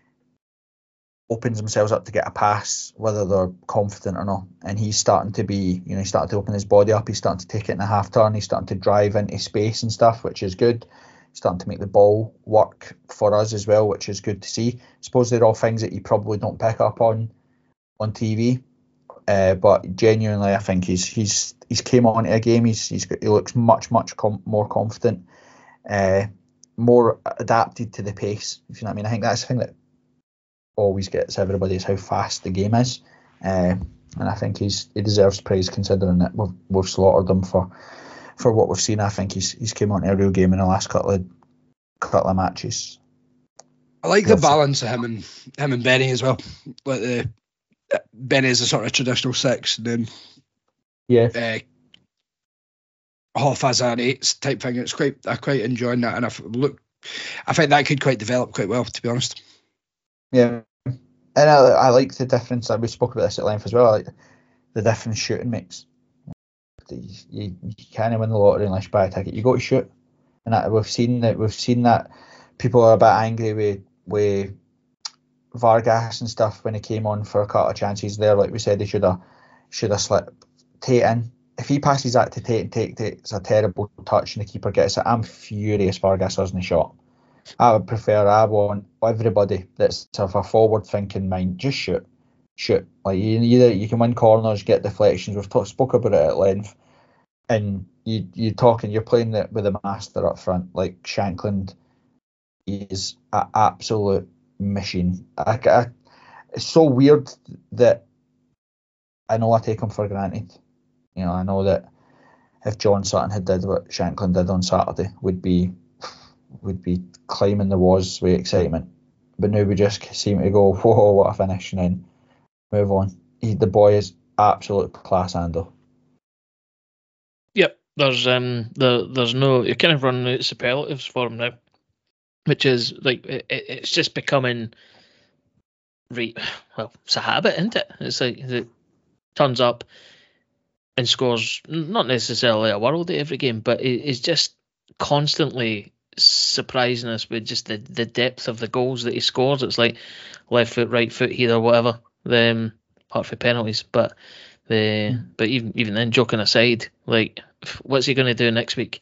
opens themselves up to get a pass, whether they're confident or not. And he's starting to be, you know, he's starting to open his body up. He's starting to take it in a half turn. He's starting to drive into space and stuff, which is good. He's starting to make the ball work for us as well, which is good to see. I suppose they're all things that you probably don't pick up on on T V. Uh, but genuinely, I think he's he's he's came on to a game. He's he's he looks much much com- more confident, uh, more adapted to the pace. If you know what I mean. I think that's the thing that always gets everybody is how fast the game is, uh, and I think he's he deserves praise considering that we've we've slaughtered him for for what we've seen. I think he's he's came on to a real game in the last couple of couple of matches. I like the balance of him and him and Benny as well. Like the Benny is a sort of traditional six, and then yeah, uh, Hoff as an eight type thing. It's quite I quite enjoying that, and I look, I think that could quite develop quite well, to be honest. Yeah, and I, I like the difference. We spoke about this at length as well. I like the difference shooting makes. You, you, you can't win the lottery unless you buy a ticket. You got to shoot, and that, we've seen that. We've seen that people are a bit angry with with Vargas and stuff when he came on for a couple of chances there. Like we said, he should have should have slipped Tate in. If he passes that to Tate and Tate takes a terrible touch and the keeper gets it, I'm furious Vargas hasn't shot. I would prefer, I want everybody that's of a forward thinking mind, just shoot. Shoot. Like you either you can win corners, get deflections. We've talk, spoke about it at length. And you you're talking, you're playing it with a master up front. Like Shankland is an absolute machine. I, I, it's so weird that I know I take him for granted. You know, I know that if John Sutton had did what Shankland did on Saturday, would be would be climbing the walls with excitement. But now we just seem to go, whoa, what a finish, and then move on. He, the boy is absolute class handle. Yep, there's um the there's no you're kind of running out of superlatives for him now, which is like it, it's just becoming right. Well, it's a habit, isn't it? It's like it turns up and scores not necessarily a worldie every game, but it, it's just constantly surprising us with just the, the depth of the goals that he scores. It's like left foot, right foot, either whatever. Um, apart from penalties, but the mm. but even even then, joking aside, like what's he going to do next week?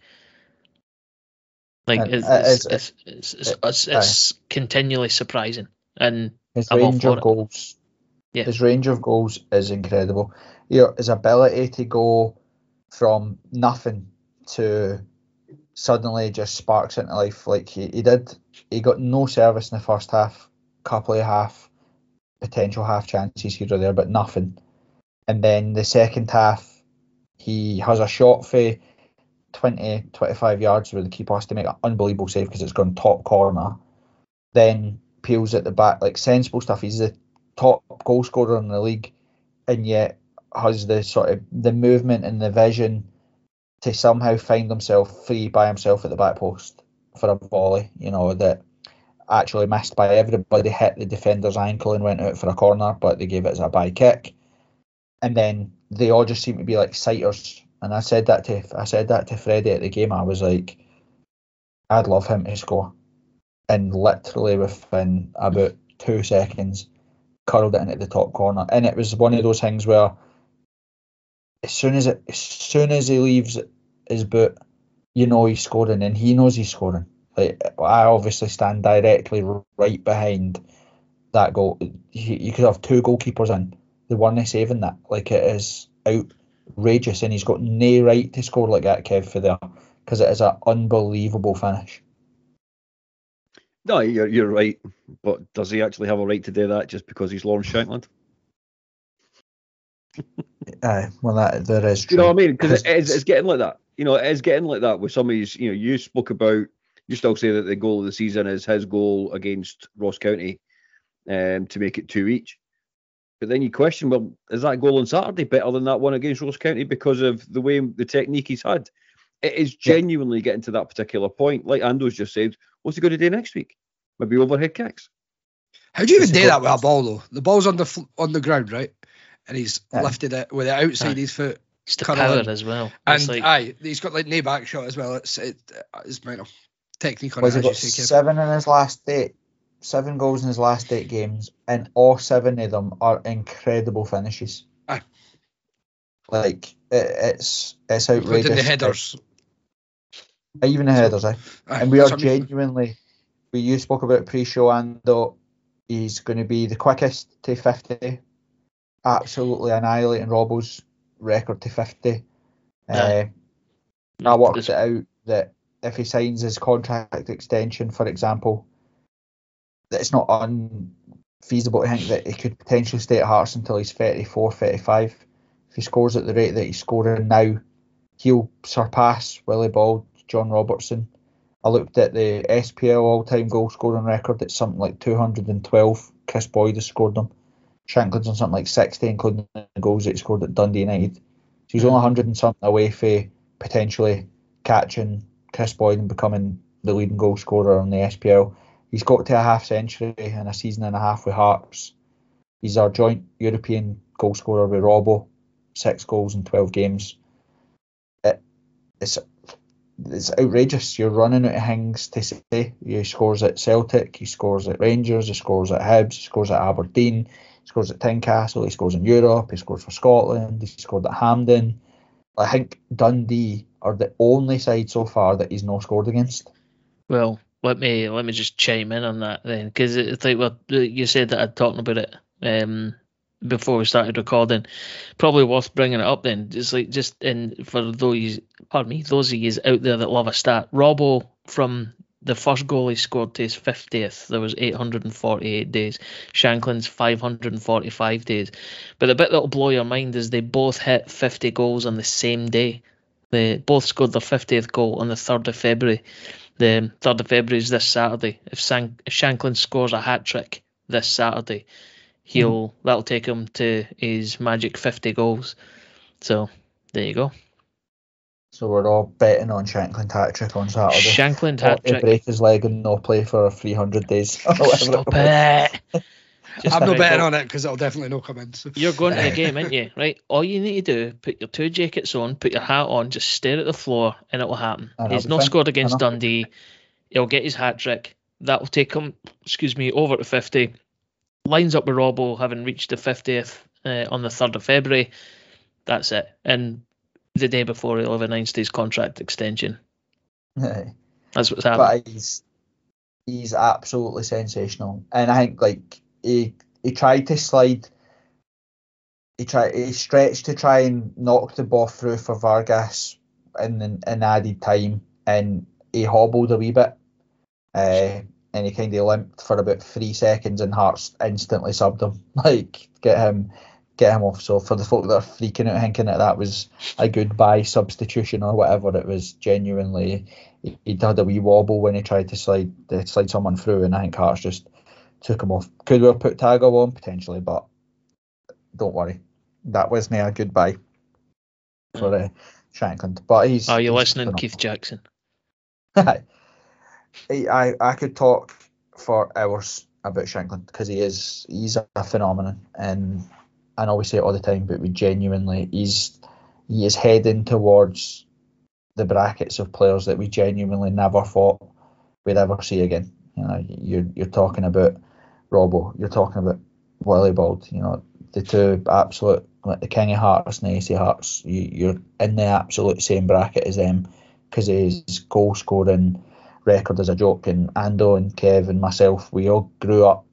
Like it's it's it's, it's, it's, it's, it's continually surprising, and his I'm range of it. goals, yeah, his range of goals is incredible. You know, his ability to go from nothing to suddenly just sparks into life like he, he did. He got no service in the first half, couple of half potential half chances here or there, but nothing. And then the second half, he has a shot for twenty, twenty-five yards where the keeper has to make an unbelievable save because it's gone top corner. Then peels at the back, like sensible stuff. He's the top goal scorer in the league, and yet has the sort of the movement and the vision to somehow find himself free by himself at the back post for a volley, you know, that actually missed by everybody, hit the defender's ankle and went out for a corner, but they gave it as a by kick. And then they all just seem to be like sighters and I said that to I said that to Freddie at the game. I was like, I'd love him to score, and literally within about two seconds, curled it into the top corner. And it was one of those things where, as soon as it, as soon as he leaves his boot, you know he's scoring, and he knows he's scoring. Like, I obviously stand directly right behind that goal. You, you could have two goalkeepers in. The one is saving that. Like, it is outrageous, and he's got no right to score like that, Kev, for there, because it is an unbelievable finish. No, you're you're right. But does he actually have a right to do that just because he's Lawrence Shankland? Aye, uh, well, that there is true. You know what I mean? Because it is, it's getting like that. You know, it is getting like that with some of these. You know, you spoke about. You still say that the goal of the season is his goal against Ross County, um, to make it two each. But then you question, well, is that goal on Saturday better than that one against Ross County because of the way the technique he's had? It is genuinely yeah. getting to that particular point. Like Ando's just said, what's he going to do next week? Maybe overhead kicks. How do you even do that with a ball though? The ball's on the fl- on the ground, right? And he's yeah. lifted it with it outside yeah. his foot. It's the power as well. And like... aye, he's got like no back shot as well. It's it, it's mental technique on Was it. He got as you say, seven in his last eight, seven goals in his last eight games, and all seven of them are incredible finishes. Aye. Like it, it's it's outrageous. Including the headers. Aye, even the headers, aye. aye. And we are genuinely. We you spoke about pre-show, and though he's going to be the quickest to fifty, absolutely annihilating Robbo's record to fifty. Uh, I worked it out that if he signs his contract extension, for example, that it's not unfeasible to think that he could potentially stay at Hearts until he's thirty-four, thirty-five. If he scores at the rate that he's scoring now, he'll surpass Willie Bald, John Robertson. I looked at the S P L all-time goal scoring record. It's something like two hundred twelve. Chris Boyd has scored them. Shankland's on something like sixty, including the goals that he scored at Dundee United. So he's mm. only one hundred and something away for potentially catching Chris Boyd and becoming the leading goal scorer in the S P L. He's got to a half century in a season and a half with Hearts. He's our joint European goal scorer with Robbo, six goals in twelve games. It, it's it's outrageous. You're running out of things to say. He scores at Celtic, he scores at Rangers, he scores at Hibs, he scores at Aberdeen, he scores at Tynecastle, he scores in Europe, he scores for Scotland, he scored at Hampden. I think Dundee are the only side so far that he's not scored against. Well, let me let me just chime in on that then, because it's like well, you said that I'd talked about it um, before we started recording. Probably worth bringing it up then. Just like just in for those, pardon me, those of you out there that love a stat. Robbo, from the first goal he scored to his fiftieth, there was eight hundred forty-eight days. Shankland's five hundred forty-five days. But the bit that'll blow your mind is they both hit fifty goals on the same day. They both scored their fiftieth goal on the third of February. The third of February is this Saturday. If, San- if Shankland scores a hat trick this Saturday, he'll mm. that'll take him to his magic fifty goals. So there you go. So we're all betting on Shankland hat trick on Saturday. Shankland hat trick. Break his leg and no play for three hundred days. Stop it. Just I'm not betting on it because it'll definitely not come in. So. You're going to the game, aren't you? Right. All you need to do, put your two jackets on, put your hat on, just stare at the floor, and it will happen. He's not scored against Dundee. He'll get his hat trick. That will take him, excuse me, over to fifty. Lines up with Robbo having reached the fiftieth uh, on the third of February. That's it. And the day before, he'll have announced his contract extension. Hey. That's what's happening. But he's he's absolutely sensational, and I think like. He he tried to slide. He tried. He stretched to try and knock the ball through for Vargas in in added time, and he hobbled a wee bit, uh, and he kind of limped for about three seconds, and Hearts instantly subbed him, like get him get him off. So for the folk that are freaking out thinking that that was a goodbye substitution or whatever, it was genuinely he, he had a wee wobble when he tried to slide to slide someone through, and I think Hearts just took him off. Could we have put Tago on? Potentially, but don't worry. That wasn't a goodbye for uh, Shankland. But he's. Are you he's listening, phenomenal. Keith Jackson? I, I I could talk for hours about Shankland because he is he's a phenomenon, and I know we say it all the time, but we genuinely he's he is heading towards the brackets of players that we genuinely never thought we'd ever see again. You know, you're you're talking about Robbo, you're talking about Willie Bould, you know, the two absolute, like the King of Hearts and the Ace of Hearts. You, you're in the absolute same bracket as them because his goal scoring record is a joke. And Ando and Kev and myself, we all grew up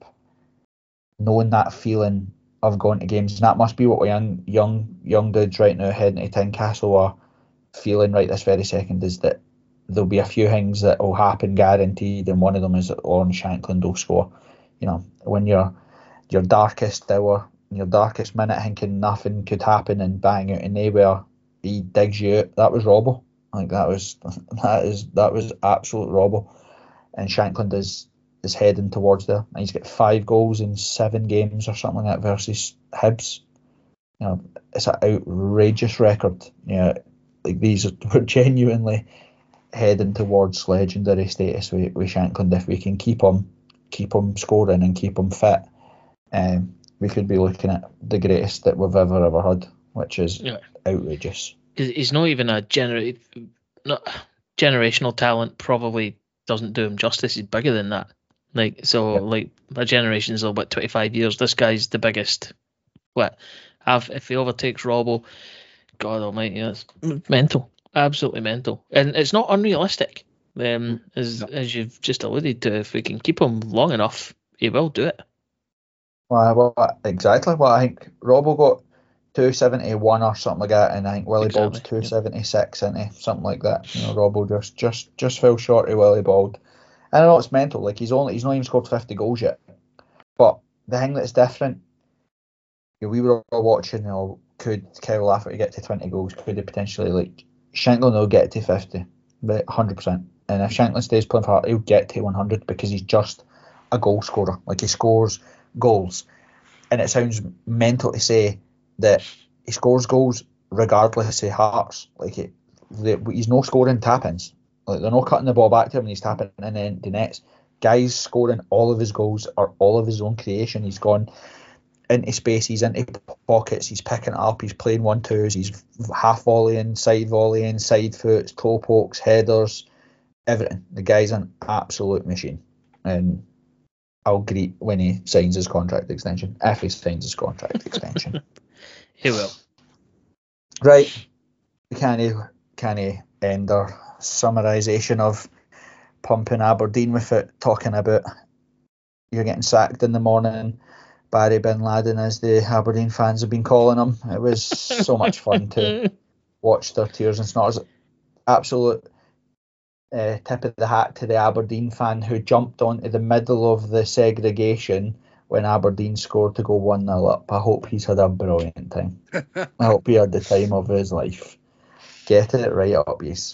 knowing that feeling of going to games, and that must be what young young young dudes right now heading to Tynecastle are feeling right this very second, is that there'll be a few things that will happen guaranteed, and one of them is that Lawrence Shankland will score. You know, when you're your darkest hour, your darkest minute, thinking nothing could happen, and bang out of nowhere, he digs you out. That was Robbo. Like that was that is that was absolute Robbo, and Shankland is is heading towards there. And he's got five goals in seven games or something like that versus Hibs. You know, it's an outrageous record. You know, like these are, we're genuinely heading towards legendary status with, with Shankland. If we can keep him, keep him scoring and keep him fit, um, we could be looking at the greatest that we've ever ever had, which is yeah. outrageous. He's not even a gener- not generational talent. Probably doesn't do him justice. He's bigger than that. Like so, yep. like a generation's about twenty-five years. This guy's the biggest. What? If he overtakes Robbo, God Almighty, that's mental. Absolutely mental, and it's not unrealistic. Um, as no. as you've just alluded to, if we can keep him long enough, he will do it. Well, well exactly. Well, I think Robbo got two seventy-one or something like that, and I think Willie exactly. Bould's two seventy-six, isn't he? Something like that. You know, Robbo just just just fell short of Willie Bould. And I know it's mental. Like he's only he's not even scored fifty goals yet. But the thing that's different, you know, we were all watching. You know, could Kyle Lafferty get to twenty goals? Could he potentially like Shankland will get to fifty, but one hundred percent. And if Shankland stays playing for Heart, he'll get to one hundred because he's just a goal scorer. Like he scores goals, and it sounds mental to say that he scores goals regardless of Hearts. Like it, the, he's no scoring tap-ins. Like they're not cutting the ball back to him and he's tapping in the empty nets. Guys scoring all of his goals are all of his own creation. He's gone into space, he's into pockets, he's picking it up, he's playing one twos, he's half volleying, side volleying, side foots, toe pokes, headers, everything. The guy's an absolute machine. And I'll greet when he signs his contract extension, if he signs his contract extension. He will. Right. Can he, can he end our summarisation of pumping Aberdeen without talking about you're getting sacked in the morning, Barry Bin Laden, as the Aberdeen fans have been calling him. It was so much fun to watch their tears and snorts. Absolute uh, tip of the hat to the Aberdeen fan who jumped onto the middle of the segregation when Aberdeen scored to go one nil up. I hope he's had a brilliant time. I hope he had the time of his life. Getting it right up, yes.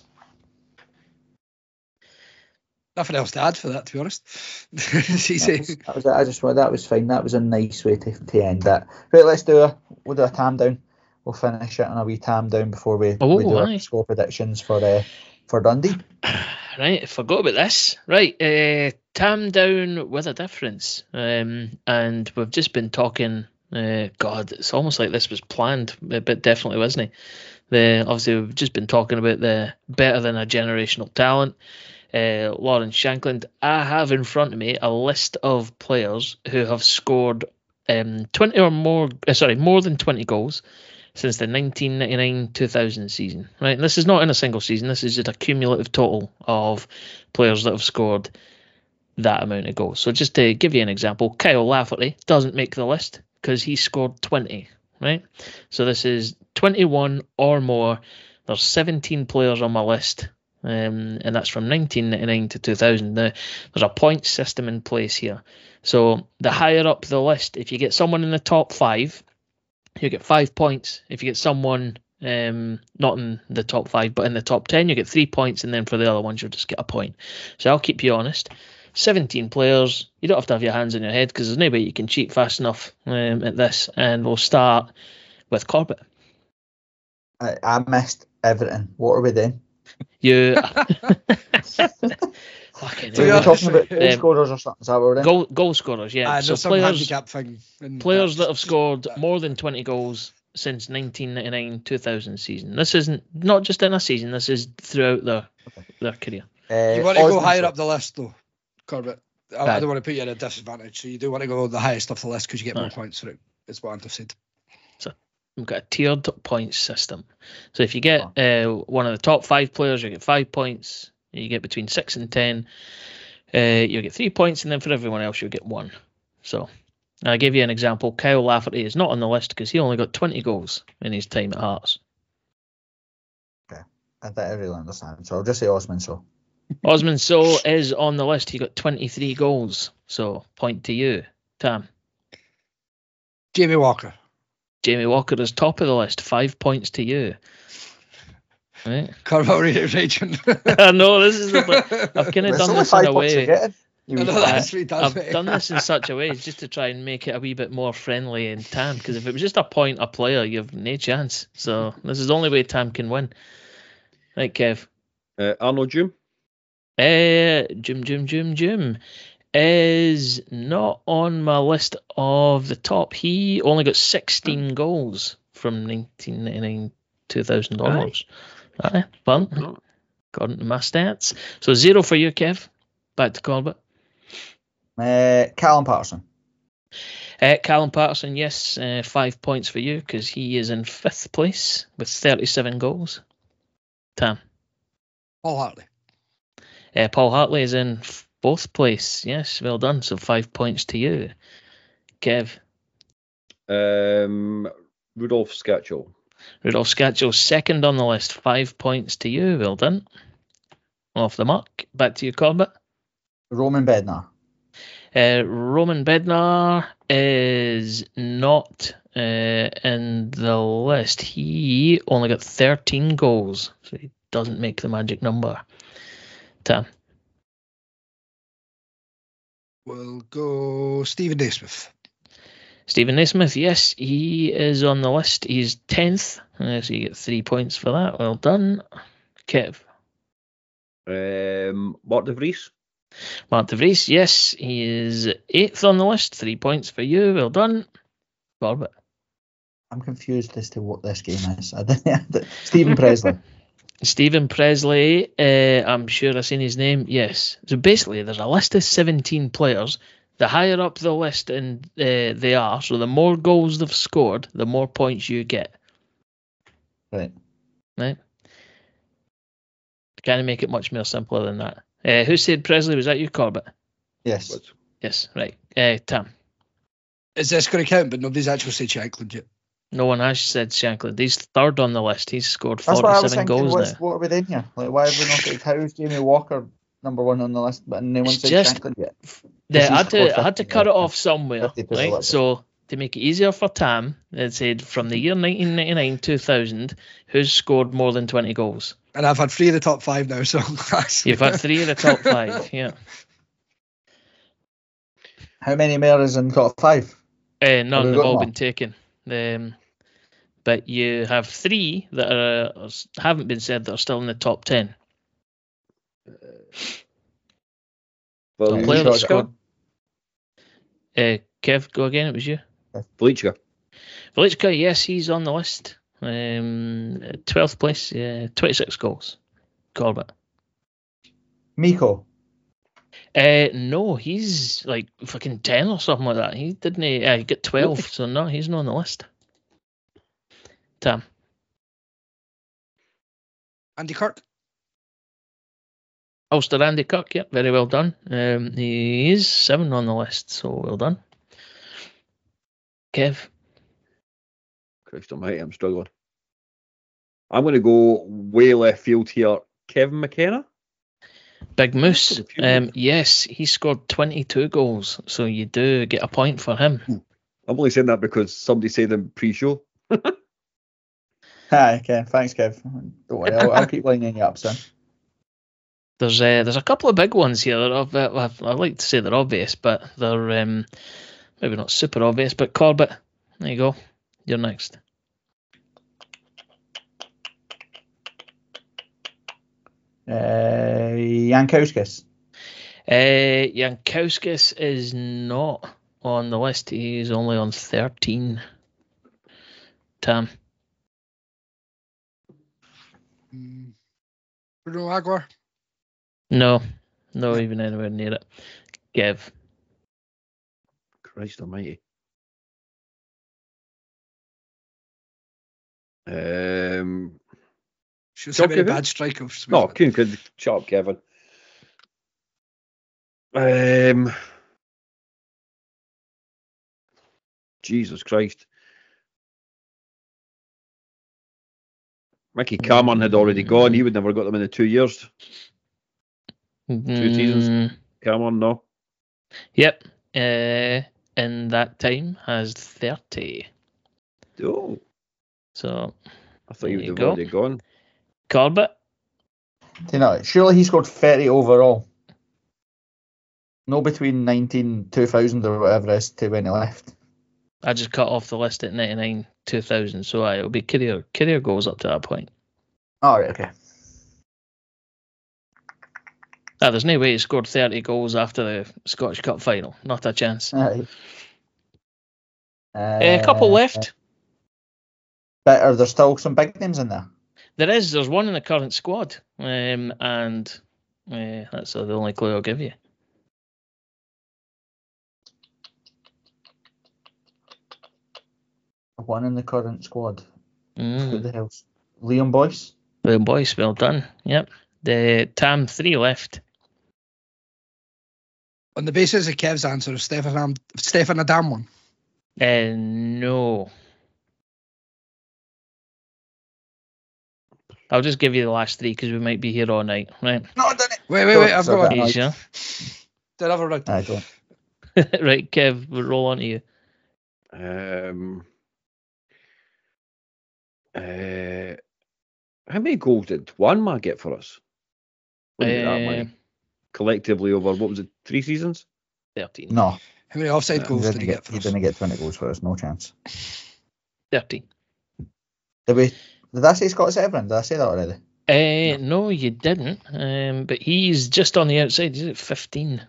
Nothing else to add for that, to be honest. It's easy. That was, that was, I just that was fine. That was a nice way to, to end that. Right, let's do a we'll do a tam down. We'll finish it on a wee tam down before we, oh, we do aye. our score predictions for uh, for Dundee. Right, I forgot about this. Right, uh, tam down with a difference. Um, and we've just been talking. Uh, God, it's almost like this was planned, but definitely wasn't it? The obviously we've just been talking about the better than a generational talent. Uh, Lawrence Shankland. I have in front of me a list of players who have scored um, twenty or more, uh, sorry, more than twenty goals since the nineteen ninety-nine two thousand season. Right, and this is not in a single season. This is just a cumulative total of players that have scored that amount of goals. So just to give you an example, Kyle Lafferty doesn't make the list because he scored twenty. Right, so this is twenty-one or more. There's seventeen players on my list. Um, and that's from nineteen ninety-nine to two thousand. Now, there's a point system in place here. So the higher up the list, if you get someone in the top five, you get five points. If you get someone um, not in the top five, but in the top ten, you get three points. And then for the other ones, you'll just get a point. So I'll keep you honest. seventeen players. You don't have to have your hands on your head because there's no way you can cheat fast enough um, at this. And we'll start with Corbett. I, I missed everything. What are we doing? You so we're talking about goal um, scorers or something. Is that what we're doing? Goal, goal scorers, yeah. Uh, so some players, handicap thing players that have scored more than twenty goals since nineteen ninety-nine two thousand season. This isn't not just in a season. This is throughout their their career. Uh, You want to go Osman higher Sow. up the list, though, Corbett. I, I Right. don't want to put you at a disadvantage, so you do want to go the highest of the list because you get more Right. points for it. Is what I've said. We've got a tiered points system. So if you get uh, one of the top five players, you get five points. You get between six and ten, uh, you'll get three points, and then for everyone else, you'll get one. So I'll give you an example. Kyle Lafferty is not on the list because he only got twenty goals in his time at Hearts. I think I really understand. So I'll just say Osman Sow. Osman Sow is on the list. He got twenty-three goals. So point to you, Tam. Jamie Walker. Jamie Walker is top of the list. Five points to you. Right. Corbett raging. I know this is the. I've kind of There's done only this in five a points you're way. getting. You I know wee that's twat. what he does, I've mate. done this in such a way just to try and make it a wee bit more friendly and Tam. Because if it was just a point a player, you've no chance. So this is the only way Tam can win. Right, Kev. Uh, Arnold Jim. Uh, Jim, Jim, Jim, Jim is not on my list of the top. He only got sixteen goals from nineteen ninety-nine two thousand onwards. Aye, fun. Oh. According to my stats. So zero for you, Kev. Back to Corbett. Uh, Callum Patterson. Uh, Callum Patterson, yes, uh, five points for you because he is in fifth place with thirty-seven goals. Tam. Paul Hartley. Uh, Paul Hartley is in fourth place. Yes, well done. So five points to you. Kev. Um, Rudolph Scatchell. Rudolph Scatchell, second on the list. Five points to you. Well done. Off the mark. Back to you, Corbett. Roman Bednar. Uh, Roman Bednar is not uh, in the list. He only got thirteen goals, so he doesn't make the magic number. Tam. We'll go Stephen Naismith. Stephen Naismith, yes, he is on the list. He's tenth, uh, so you get three points for that. Well done. Kev. Um, Mark de Vries. Mark de Vries, yes, he is eighth on the list. Three points for you. Well done. Corbett. I'm confused as to what this game is. I didn't, Stephen Presley. Stephen Presley, uh, I'm sure I've seen his name. Yes. So basically, there's a list of seventeen players. The higher up the list and uh, they are, so the more goals they've scored, the more points you get. Right. Right? Kind of make it much more simpler than that. Uh, who said Presley? Was that you, Corbett? Yes. But Yes, right. Uh, Tam. Is this going to count? But nobody's actually said Shankland yet. No one has said Shankland. He's third on the list. He's scored That's what I was forty-seven thinking. goals What's, now. what are we doing here? Like, why have we not got how's Jamie Walker number one on the list, but no one It's said just- Shankland yet? Yeah, He's I had scored to I had to fifty cut it goals. off somewhere, fifty to right? eleven. So to make it easier for Tam, it said from the year nineteen ninety-nine two thousand, who's scored more than twenty goals? And I've had three of the top five now, so You've had three of the top five, yeah. How many more is in top five? Uh, none Have we have got all more? been taken. Um, but you have three that are uh, haven't been said that are still in the top ten. well, Right, player who's that got- scored? Uh, Kev, go again. It was you. Velichka. Velichka, yes, he's on the list. Um, twelfth place, uh, twenty-six goals. Corbett. Miko. Uh, no, he's like fucking ten or something like that. He didn't. Uh, he got twelve, Really? so no, he's not on the list. Tam. Andy Kirk. Ulster Andy Kirk, yep, very well done. Um, he is seven on the list, so well done. Kev. Christ almighty, I'm struggling. I'm going to go way left field here. Kevin McKenna. Big Moose. Got a few Um, yes, he scored twenty-two goals, so you do get a point for him. I'm only saying that because somebody said them pre-show. Hi, okay. Thanks, Kev. Don't worry, I'll, I'll keep lining you up, son. There's uh, there's a couple of big ones here that are, well, I like to say they're obvious, but they're um, maybe not super obvious. But Corbett, there you go. You're next. Uh, Jankowskis. Uh, Jankowskis is not on the list. He's only on thirteen. Tam. Mm. Bruno Aguilar. No, no, No. even anywhere near it. Kev. Christ almighty. Um, Should so many Kevin? bad strikers. no, Kieran could shut up, Kevin. Um, Jesus Christ. Mickey Cameron had already gone. He would never got them in the two years. Two seasons. Mm, Cameron, no. Yep. Uh, in that time has thirty. Oh, So I thought he There would you have go. already gone. Corbett. Do you know, surely he scored thirty overall. No between nineteen, two thousand or whatever it is to when he left. I just cut off the list at ninety-nine, two thousand. So aye, it'll be career career goals up to that point. Oh, right, okay. Ah, there's no way he scored thirty goals after the Scottish Cup final. Not a chance. Aye. Uh, a couple left. But are there still some big names in there? There is. There's one in the current squad, um, and uh, that's the only clue I'll give you. One in the current squad. Who Mm. the hell's Liam Boyce? Well, boys, well done. Yep. The Tam three left. On the basis of Kev's answer, is Stefan Am- Stefan Adam one? Uh, no. I'll just give you the last three because we might be here all night, right? No, done it. Wait, wait, wait. I've So got that- one. Are you sure? Did I have a round? I don't. Right, Kev, we'll roll on to you. Um, uh, how many goals did Juanma get for us? Wouldn't be that Uh, many. Collectively over, what was it, three seasons? thirteen. No, How many offside Yeah, he goals didn't did he get. get for He us? didn't get twenty goals for us. No chance. thirteen. Did we? Did I say Scott Severin? Did I say that already? Uh, no. you didn't. Um, but he's just on the outside. He's at fifteen.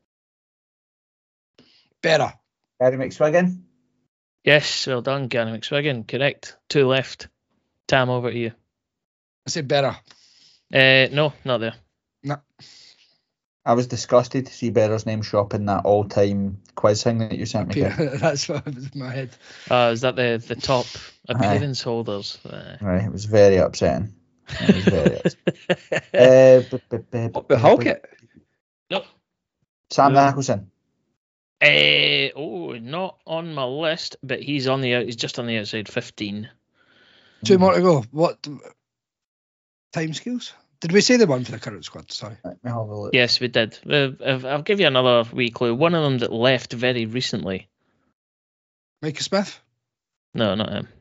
Better. Gary McSwiggan. Yes, well done, Gary McSwiggan. Correct. Two left. Tam, over to you. I said better. Uh, no, not there. No. I was disgusted to see Berra's name show up in that all-time quiz thing that you sent me. Kev. That's what was in my head. Uh, is that the, the top Aye. appearance holders? Uh, Right, it was very upsetting. It was very upsetting. uh, b- b- b- What about Halkett? no. Sam No. Nicholson. Uh, oh, not on my list, but he's on the out. He's just on the outside, fifteen. Two more to go. What time scales? Did we say the one for the current squad? Sorry. Let me have a look. Yes, we did. Uh, I'll I'll give you another wee clue. One of them that left very recently. Micah Smith? No, not him.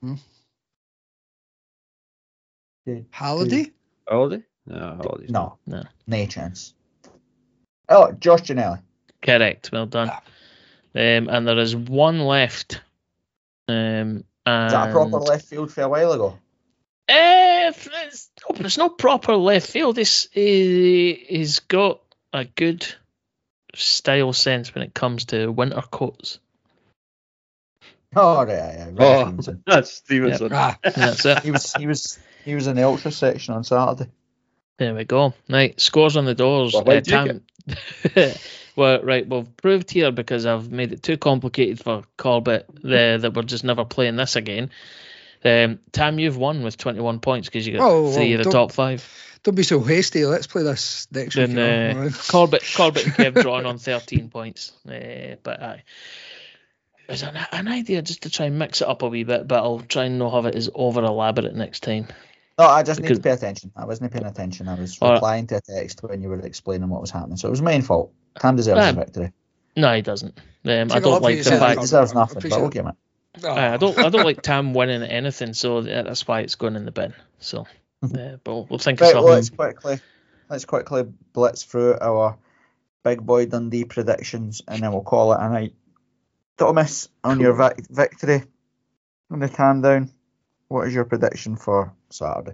Two- Halliday? Holiday? No, Holiday's not. No, No. no chance. Oh, Josh Ginnelly. Correct. Well done. Ah. Um, and there is one left. Um, and Is that a proper left field for a while ago? Uh, it's, no, it's not proper left field. It's, he, he's got a good style sense when it comes to winter coats. Oh, right, yeah, yeah. Ryan Oh, Stevenson. that's Stevenson. Ah, That's it. He was, he was, he was in the ultra section on Saturday. There we go. Right, scores on the doors. Well, why Uh, do you Tam- well, right, we've proved here because I've made it too complicated for Corbett the, that we're just never playing this again. Um, Tam, you've won with twenty-one points because you got Whoa, whoa, three of the don't- top five. don't be so hasty. Let's play this next Then week. you know. uh, Corbett, Corbett and Kev drawing on thirteen points. Uh, but aye. There's an, an idea just to try and mix it up a wee bit, but I'll try and not have it as over elaborate next time. No, I just need Because- to pay attention. I wasn't paying attention. I was Alright. replying to a text when you were explaining what was happening. So it was my own fault. Tam deserves Ah, a victory. No, he doesn't. Um, I Take a don't lot for like the yourself, He fact. Corbett. deserves I nothing, but appreciate okay, man. Oh. Aye, I don't. I don't like Tam winning anything, so that's why it's going in the bin. So, uh, but we'll, we'll think of Right, something. well, let's quickly, let's quickly blitz through our Big Boy Dundee predictions, and then we'll call it a night. Thomas, on your vic- victory on the countdown, what is your prediction for Saturday?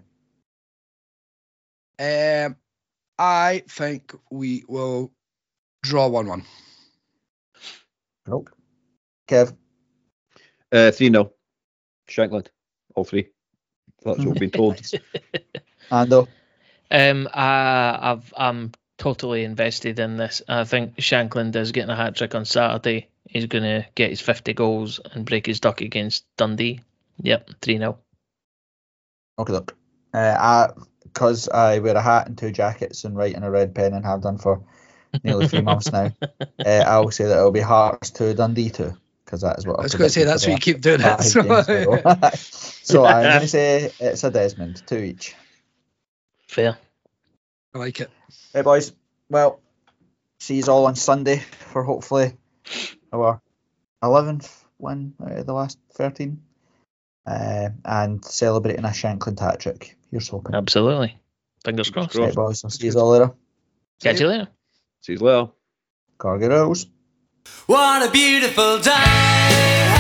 Um, I think we will draw one one. Nope. Kev, Uh, three nil. Shankland. All three. That's what we've been told. Ando. Um, I, I've, I'm totally invested in this. I think Shankland is getting a hat trick on Saturday. He's going to get his fifty goals and break his duck against Dundee. Yep, three nil. Okay, look. Uh, I, because I wear a hat and two jackets and write in a red pen and have done for nearly three months now, uh, I will say that it'll be Hearts two, Dundee two, because that is what I was going to say, that's what you keep doing it. So, so I'm going to say it's a Desmond, two each. Fair. I like it. Hey, boys. Well, see you all on Sunday for hopefully our eleventh win out of the last thirteen. Uh, and celebrating a Shankland hat trick. Here's hoping. Absolutely. Fingers crossed. Right, boys. I'll see you all later. Catch you later. See you later. Cargo Rose. What a beautiful day.